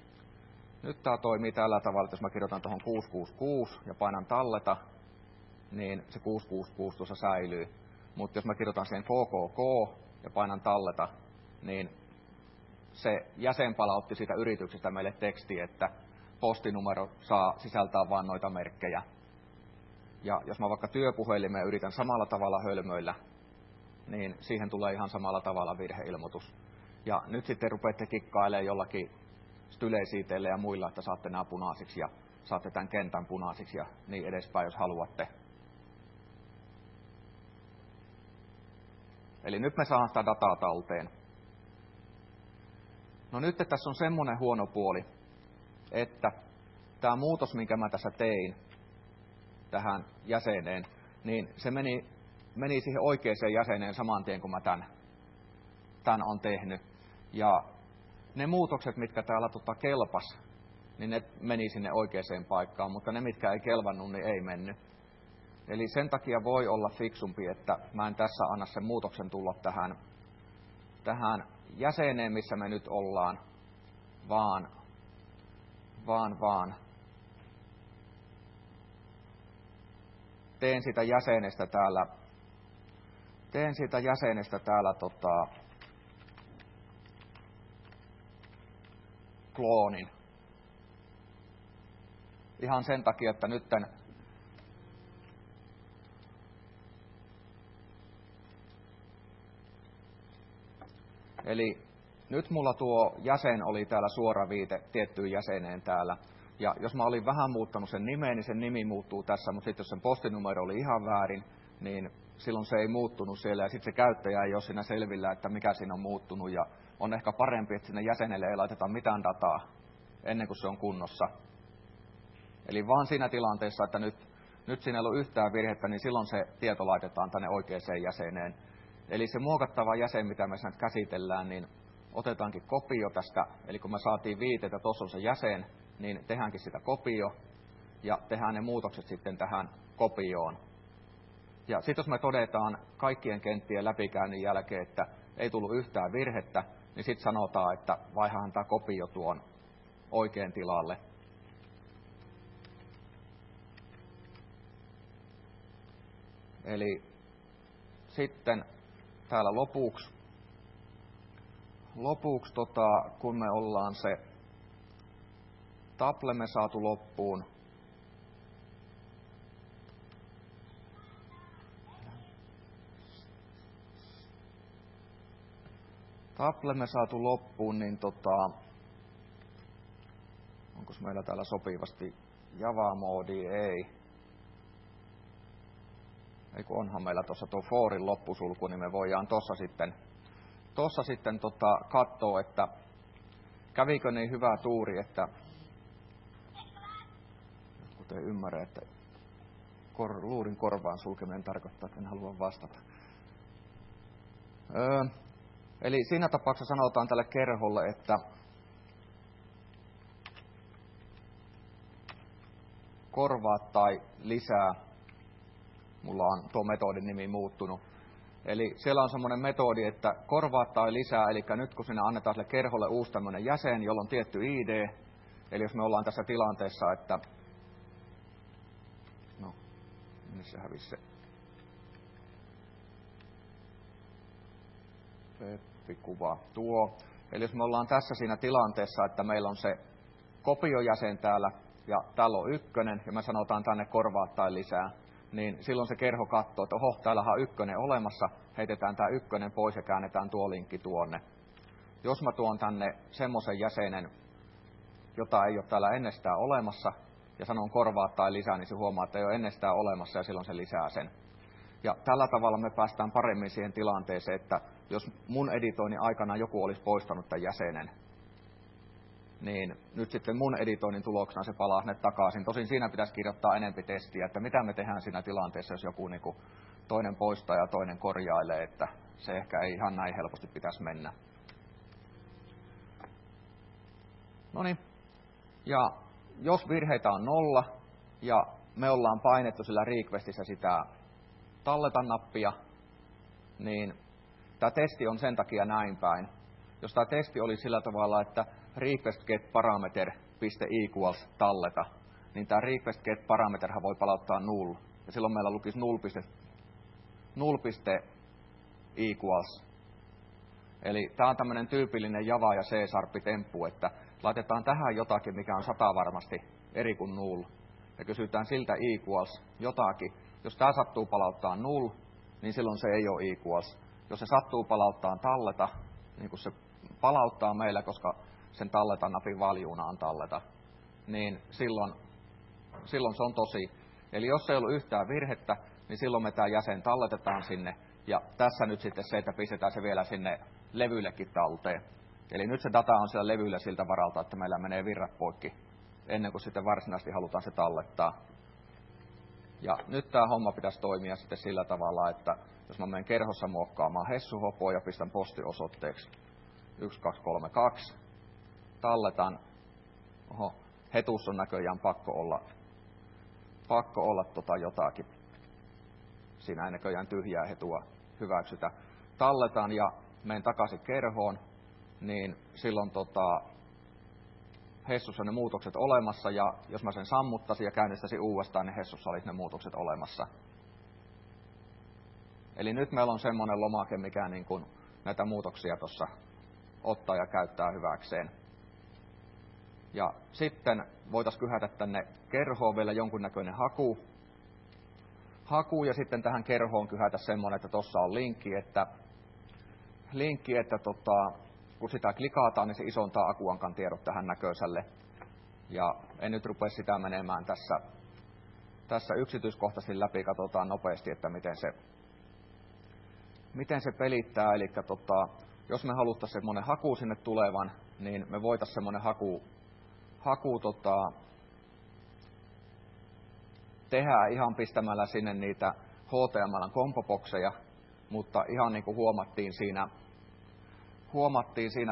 jos mä kirjoitan tuohon 666 ja painan talleta, niin se 666 tuossa säilyy. Mutta jos mä kirjoitan sen KKK ja painan talleta, niin se jäsen palautti siitä yrityksestä meille teksti, että postinumero saa sisältää vain noita merkkejä. Ja jos mä vaikka työpuhelimeen yritän samalla tavalla hölmöillä, niin siihen tulee ihan samalla tavalla virheilmoitus. Ja nyt sitten rupeatte kikkailemaan jollakin styleisiiteille ja muilla, että saatte nämä punaisiksi ja saatte tämän kentän punaisiksi ja niin edespäin, jos haluatte. Eli nyt me saadaan sitä dataa talteen. No nyt tässä on semmoinen huono puoli, että tämä muutos, minkä mä tässä tein tähän jäseneen, niin se meni siihen oikeaan jäseneen saman tien, kun mä tämän on tehnyt. Ja ne muutokset, mitkä täällä kelpas, niin ne meni sinne oikeaan paikkaan, mutta ne, mitkä ei kelvannut, niin ei mennyt. Eli sen takia voi olla fiksumpi, että mä en tässä anna sen muutoksen tulla tähän jäseneen, missä me nyt ollaan, vaan teen siitä jäsenestä täällä kloonin. Ihan sen takia, että nytten eli nyt mulla tuo jäsen oli täällä suora viite tiettyyn jäseneen täällä. Ja jos mä olin vähän muuttanut sen nimeen, niin sen nimi muuttuu tässä, mutta sitten jos sen postinumero oli ihan väärin, niin silloin se ei muuttunut siellä. Ja sitten se käyttäjä ei ole siinä selvillä, että mikä siinä on muuttunut. Ja on ehkä parempi, että sinne jäsenelle ei laiteta mitään dataa ennen kuin se on kunnossa. Eli vaan siinä tilanteessa, että nyt siinä ei ole yhtään virhettä, niin silloin se tieto laitetaan tänne oikeaan jäseneen. Eli se muokattava jäsen, mitä me nyt käsitellään, niin otetaankin kopio tästä. Eli kun me saatiin viite, että tuossa on se jäsen, niin tehdäänkin sitä kopio ja tehdään ne muutokset sitten tähän kopioon. Ja sitten jos me todetaan kaikkien kenttien läpikäynnin jälkeen, että ei tullut yhtään virhettä, niin sitten sanotaan, että vaihahan tämä kopio tuon oikean tilalle. Eli sitten täällä lopuksi kun me ollaan se taplemme saatu loppuun, niin onko meillä täällä sopivasti Java-moodi? Ei kun onhan meillä tuossa tuo forin loppusulku, niin me voidaan tuossa sitten katsoa, että kävikö niin hyvä tuuri, että kuten ymmärrän, että luurin korvaan sulkeminen tarkoittaa, että en halua vastata. Eli siinä tapauksessa sanotaan tälle kerholle, että korvaa tai lisää. Mulla on tuo metodin nimi muuttunut. Eli siellä on semmoinen metodi, että korvaa tai lisää, eli nyt kun sinne annetaan sille kerholle uusi tämmöinen jäsen, jolla on tietty ID, eli jos me ollaan tässä tilanteessa, että no, minne se hävisi se Peppi-kuva tuo. Eli jos me ollaan tässä siinä tilanteessa, että meillä on se kopiojäsen täällä, ja täällä on 1, ja me sanotaan tänne korvaa tai lisää, niin silloin se kerho katsoo, että oho, täällähän on 1 olemassa, heitetään tämä 1 pois ja käännetään tuo linkki tuonne. Jos mä tuon tänne semmoisen jäsenen, jota ei ole täällä ennestään olemassa, ja sanon korvaa tai lisää, niin se huomaa, että ei ole ennestään olemassa, ja silloin se lisää sen. Ja tällä tavalla me päästään paremmin siihen tilanteeseen, että jos mun editoinnin aikana joku olisi poistanut tämän jäsenen, niin nyt sitten mun editoinnin tuloksena se palaa sinne takaisin. Tosin siinä pitäisi kirjoittaa enempi testiä, että mitä me tehdään siinä tilanteessa, jos joku toinen poistaa ja toinen korjailee, että se ehkä ei ihan näin helposti pitäisi mennä. Noniin. Ja jos virheitä on 0 ja me ollaan painettu sillä requestissä sitä talleta-nappia, niin tämä testi on sen takia näin päin. Jos tämä testi oli sillä tavalla, että request get parameter.equals talleta, niin tämä request get parameterhan voi palauttaa null. Ja silloin meillä lukisi null.equals. Eli tämä on tämmöinen tyypillinen Java- ja C-temppu, että laitetaan tähän jotakin, mikä on 100 varmasti eri kuin null. Ja kysytään siltä equals jotakin. Jos tämä sattuu palauttaa null, niin silloin se ei ole equals. Jos se sattuu palauttaa talleta, niin kuin se palauttaa meillä, koska sen talleta-napin valjuna on talleta, niin silloin se on tosi. Eli jos ei ollut yhtään virhettä, niin silloin me tämä jäsen talletetaan sinne. Ja tässä nyt sitten se, että pistetään se vielä sinne levyillekin talteen. Eli nyt se data on siellä levyllä siltä varalta, että meillä menee virrat poikki, ennen kuin sitten varsinaisesti halutaan se tallettaa. Ja nyt tämä homma pitäisi toimia sitten sillä tavalla, että jos mä menen kerhossa muokkaamaan hessuhopoa ja pistän postiosoitteeksi 1232, talletan, hetussa on näköjään pakko olla jotakin. Siinä ei näköjään tyhjää hetua hyväksytä. Talletan ja menen takaisin kerhoon, niin silloin hessussa on ne muutokset olemassa, ja jos mä sen sammuttaisin ja käynnistäisin uudestaan, niin hessussa olisi ne muutokset olemassa. Eli nyt meillä on semmoinen lomake, mikä niin kuin näitä muutoksia tuossa ottaa ja käyttää hyväkseen. Ja sitten voitaisiin kyhätä tänne kerhoon vielä jonkunnäköinen haku ja sitten tähän kerhoon kyhätä semmoinen, että tuossa on linkki, että kun sitä klikataan, niin se isontaa Akuankan tiedot tähän näköiselle. Ja en nyt rupea sitä menemään tässä yksityiskohtaisesti läpi, katsotaan nopeasti, että miten se pelittää. Eli jos me haluttaisiin semmoinen haku sinne tulevan, niin me voitaisiin semmoinen haku tehdä ihan pistämällä sinne niitä HTML-kompobokseja, mutta ihan niin kuin huomattiin siinä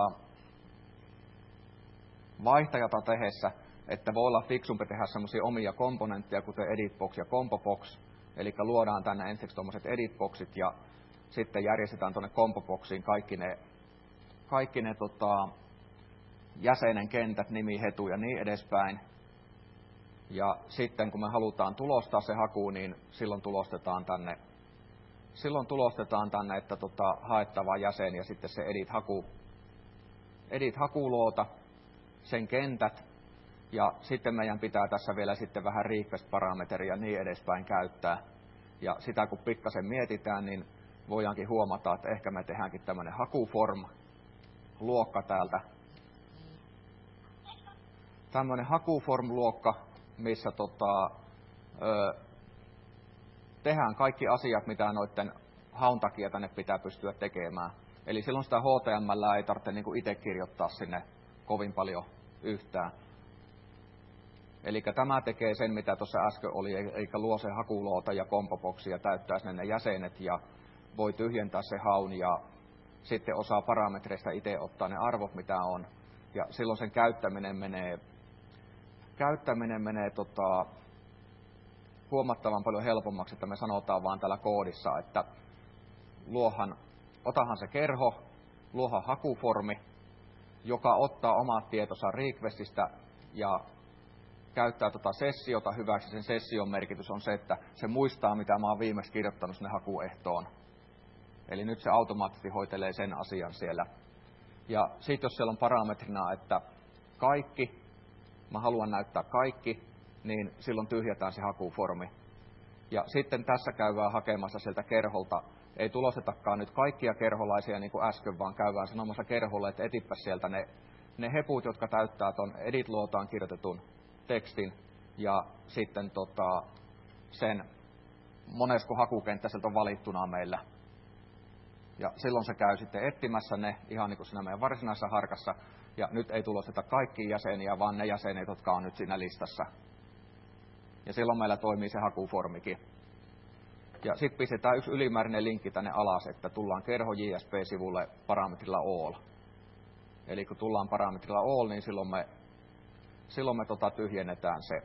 vaihtajata tehdessä, että voi olla fiksumpi tehdä semmoisia omia komponentteja, kuten editbox ja combobox. Eli luodaan tänne ensiksi tuommoiset editboxit ja sitten järjestetään tuonne comboboxiin kaikki ne jäsenen kentät, nimi, hetu ja niin edespäin. Ja sitten kun me halutaan tulostaa se haku, niin silloin tulostetaan tänne, että haettava jäsen ja sitten se edit-hakuluota, sen kentät. Ja sitten meidän pitää tässä vielä sitten vähän request-parameteria ja niin edespäin käyttää. Ja sitä kun pikkasen mietitään, niin voidaankin huomata, että ehkä me tehdäänkin tämmöinen hakuform-luokka täältä. Tämmöinen hakuform-luokka, missä tehdään kaikki asiat, mitä noiden haun takia tänne pitää pystyä tekemään. Eli silloin sitä HTML ei tarvitse niin kuin itse kirjoittaa sinne kovin paljon yhtään. Eli tämä tekee sen, mitä tuossa äsken oli, eli luo se hakuloota ja komboboxia ja täyttää sinne ne jäsenet ja voi tyhjentää se haun ja sitten osaa parametreista itse ottaa ne arvot, mitä on. Ja silloin sen käyttäminen menee huomattavan paljon helpommaksi, että me sanotaan vaan täällä koodissa, että otahan se kerho, luohan hakuformi, joka ottaa omat tietonsa requestistä ja käyttää sessiota hyväksi. Sen session merkitys on se, että se muistaa, mitä mä oon viimeksi kirjoittanut sinne hakuehtoon. Eli nyt se automaattisesti hoitelee sen asian siellä. Ja sitten jos siellä on parametrina, että kaikki, mä haluan näyttää kaikki, niin silloin tyhjätään se hakuformi. Ja sitten tässä käydään hakemassa sieltä kerholta, ei tulostetakaan nyt kaikkia kerholaisia niin kuin äsken, vaan käydään sanomassa kerholle, että etipä sieltä ne heput, jotka täyttää tuon edit-lootaan kirjoitetun tekstin, ja sitten sen monesko hakukenttä sieltä on valittuna meillä. Ja silloin se käy sitten etsimässä ne ihan niin kuin siinä meidän varsinaisessa harkassa, ja nyt ei tulosteta kaikkia jäseniä, vaan ne jäsenet, jotka on nyt siinä listassa. Ja silloin meillä toimii se hakuformikin. Ja sitten pistetään yksi ylimääräinen linkki tänne alas, että tullaan kerho JSP-sivulle parametrilla all. Eli kun tullaan parametrilla all, niin silloin me tyhjennetään se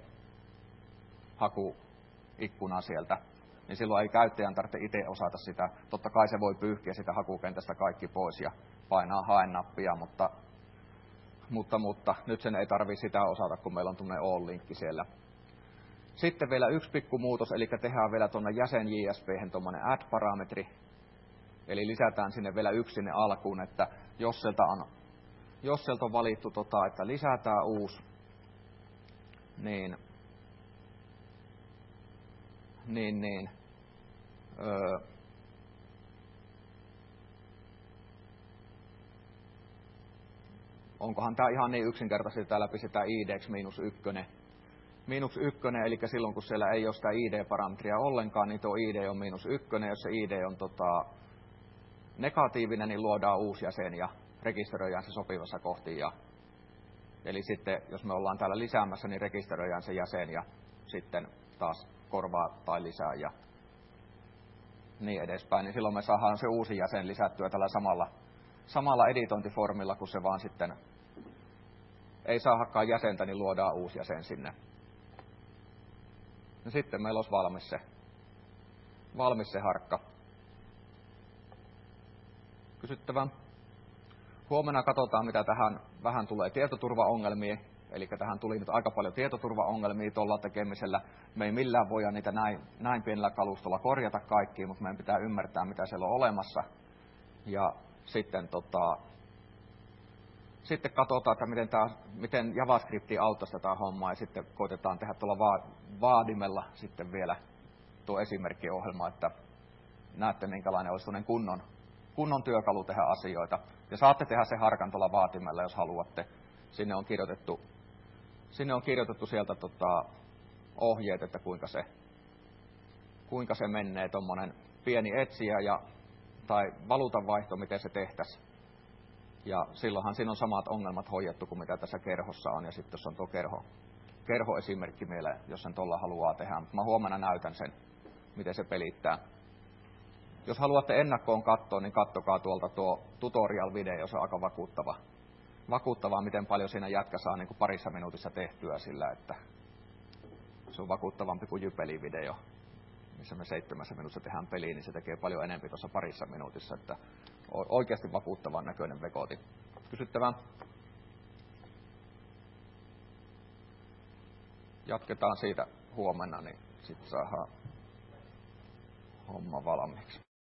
hakuikkuna sieltä. Niin silloin ei käyttäjän tarvitse itse osata sitä. Totta kai se voi pyyhkiä sitä hakukentästä kaikki pois ja painaa hae-nappia, mutta nyt sen ei tarvitse sitä osata, kun meillä on tuommoinen all-linkki siellä. Sitten vielä yksi pikku muutos, eli tehdään vielä tuonne jäsen JSP:hen tuommoinen add-parametri. Eli lisätään sinne vielä yksi sinne alkuun, että jos sieltä on valittu, että lisätään uusi, niin onkohan tämä ihan niin yksinkertaisesti, täällä pistetään ID:ksi -1. -1, eli silloin kun siellä ei ole sitä ID-parametria ollenkaan, niin tuo ID on -1. Jos se ID on negatiivinen, niin luodaan uusi jäsen ja rekisteröidään se sopivassa kohti. Eli sitten, jos me ollaan täällä lisäämässä, niin rekisteröidään se jäsen ja sitten taas korvaa tai lisää ja niin edespäin. Niin silloin me saadaan se uusi jäsen lisättyä tällä samalla editointiformilla, kun se vaan sitten ei saakaan jäsentä, niin luodaan uusi jäsen sinne. Ja sitten meillä olisi valmis se harkka. Kysyttävä. Huomenna katsotaan, mitä tähän vähän tulee tietoturvaongelmia. Eli tähän tuli nyt aika paljon tietoturvaongelmia tuolla tekemisellä. Me ei millään voida niitä näin pienellä kalustolla korjata kaikkia, mutta meidän pitää ymmärtää, mitä siellä on olemassa. Ja sitten katsotaan, että miten JavaScript auttaisi tätä hommaa, ja sitten koitetaan tehdä tuolla vaadimella sitten vielä tuo esimerkkiohjelma, että näette, minkälainen olisi kunnon työkalu tehdä asioita. Ja saatte tehdä se harkan tuolla vaatimella, jos haluatte. Sinne on kirjoitettu sieltä ohjeet, että kuinka se menee, tuommoinen pieni etsiä tai valuutanvaihto, miten se tehtäisiin. Ja silloinhan siinä on samat ongelmat hoidettu kuin mitä tässä kerhossa on. Ja sitten jos on tuo kerhoesimerkki meillä, jos sen tuolla haluaa tehdä. Mä huomenna näytän sen, miten se pelittää. Jos haluatte ennakkoon katsoa, niin katsokaa tuolta tuo tutorial-video, se on aika vakuuttavaa, miten paljon siinä jätkä saa niin kuin parissa minuutissa tehtyä sillä, että se on vakuuttavampi kuin Jypeli-video, missä me 7 minuutissa tehdään peliä, niin se tekee paljon enemmän tuossa parissa minuutissa, että oikeasti vakuuttavan näköinen vekoti. Kysyttävää. Jatketaan siitä huomenna, niin sitten saadaan homma valmiiksi.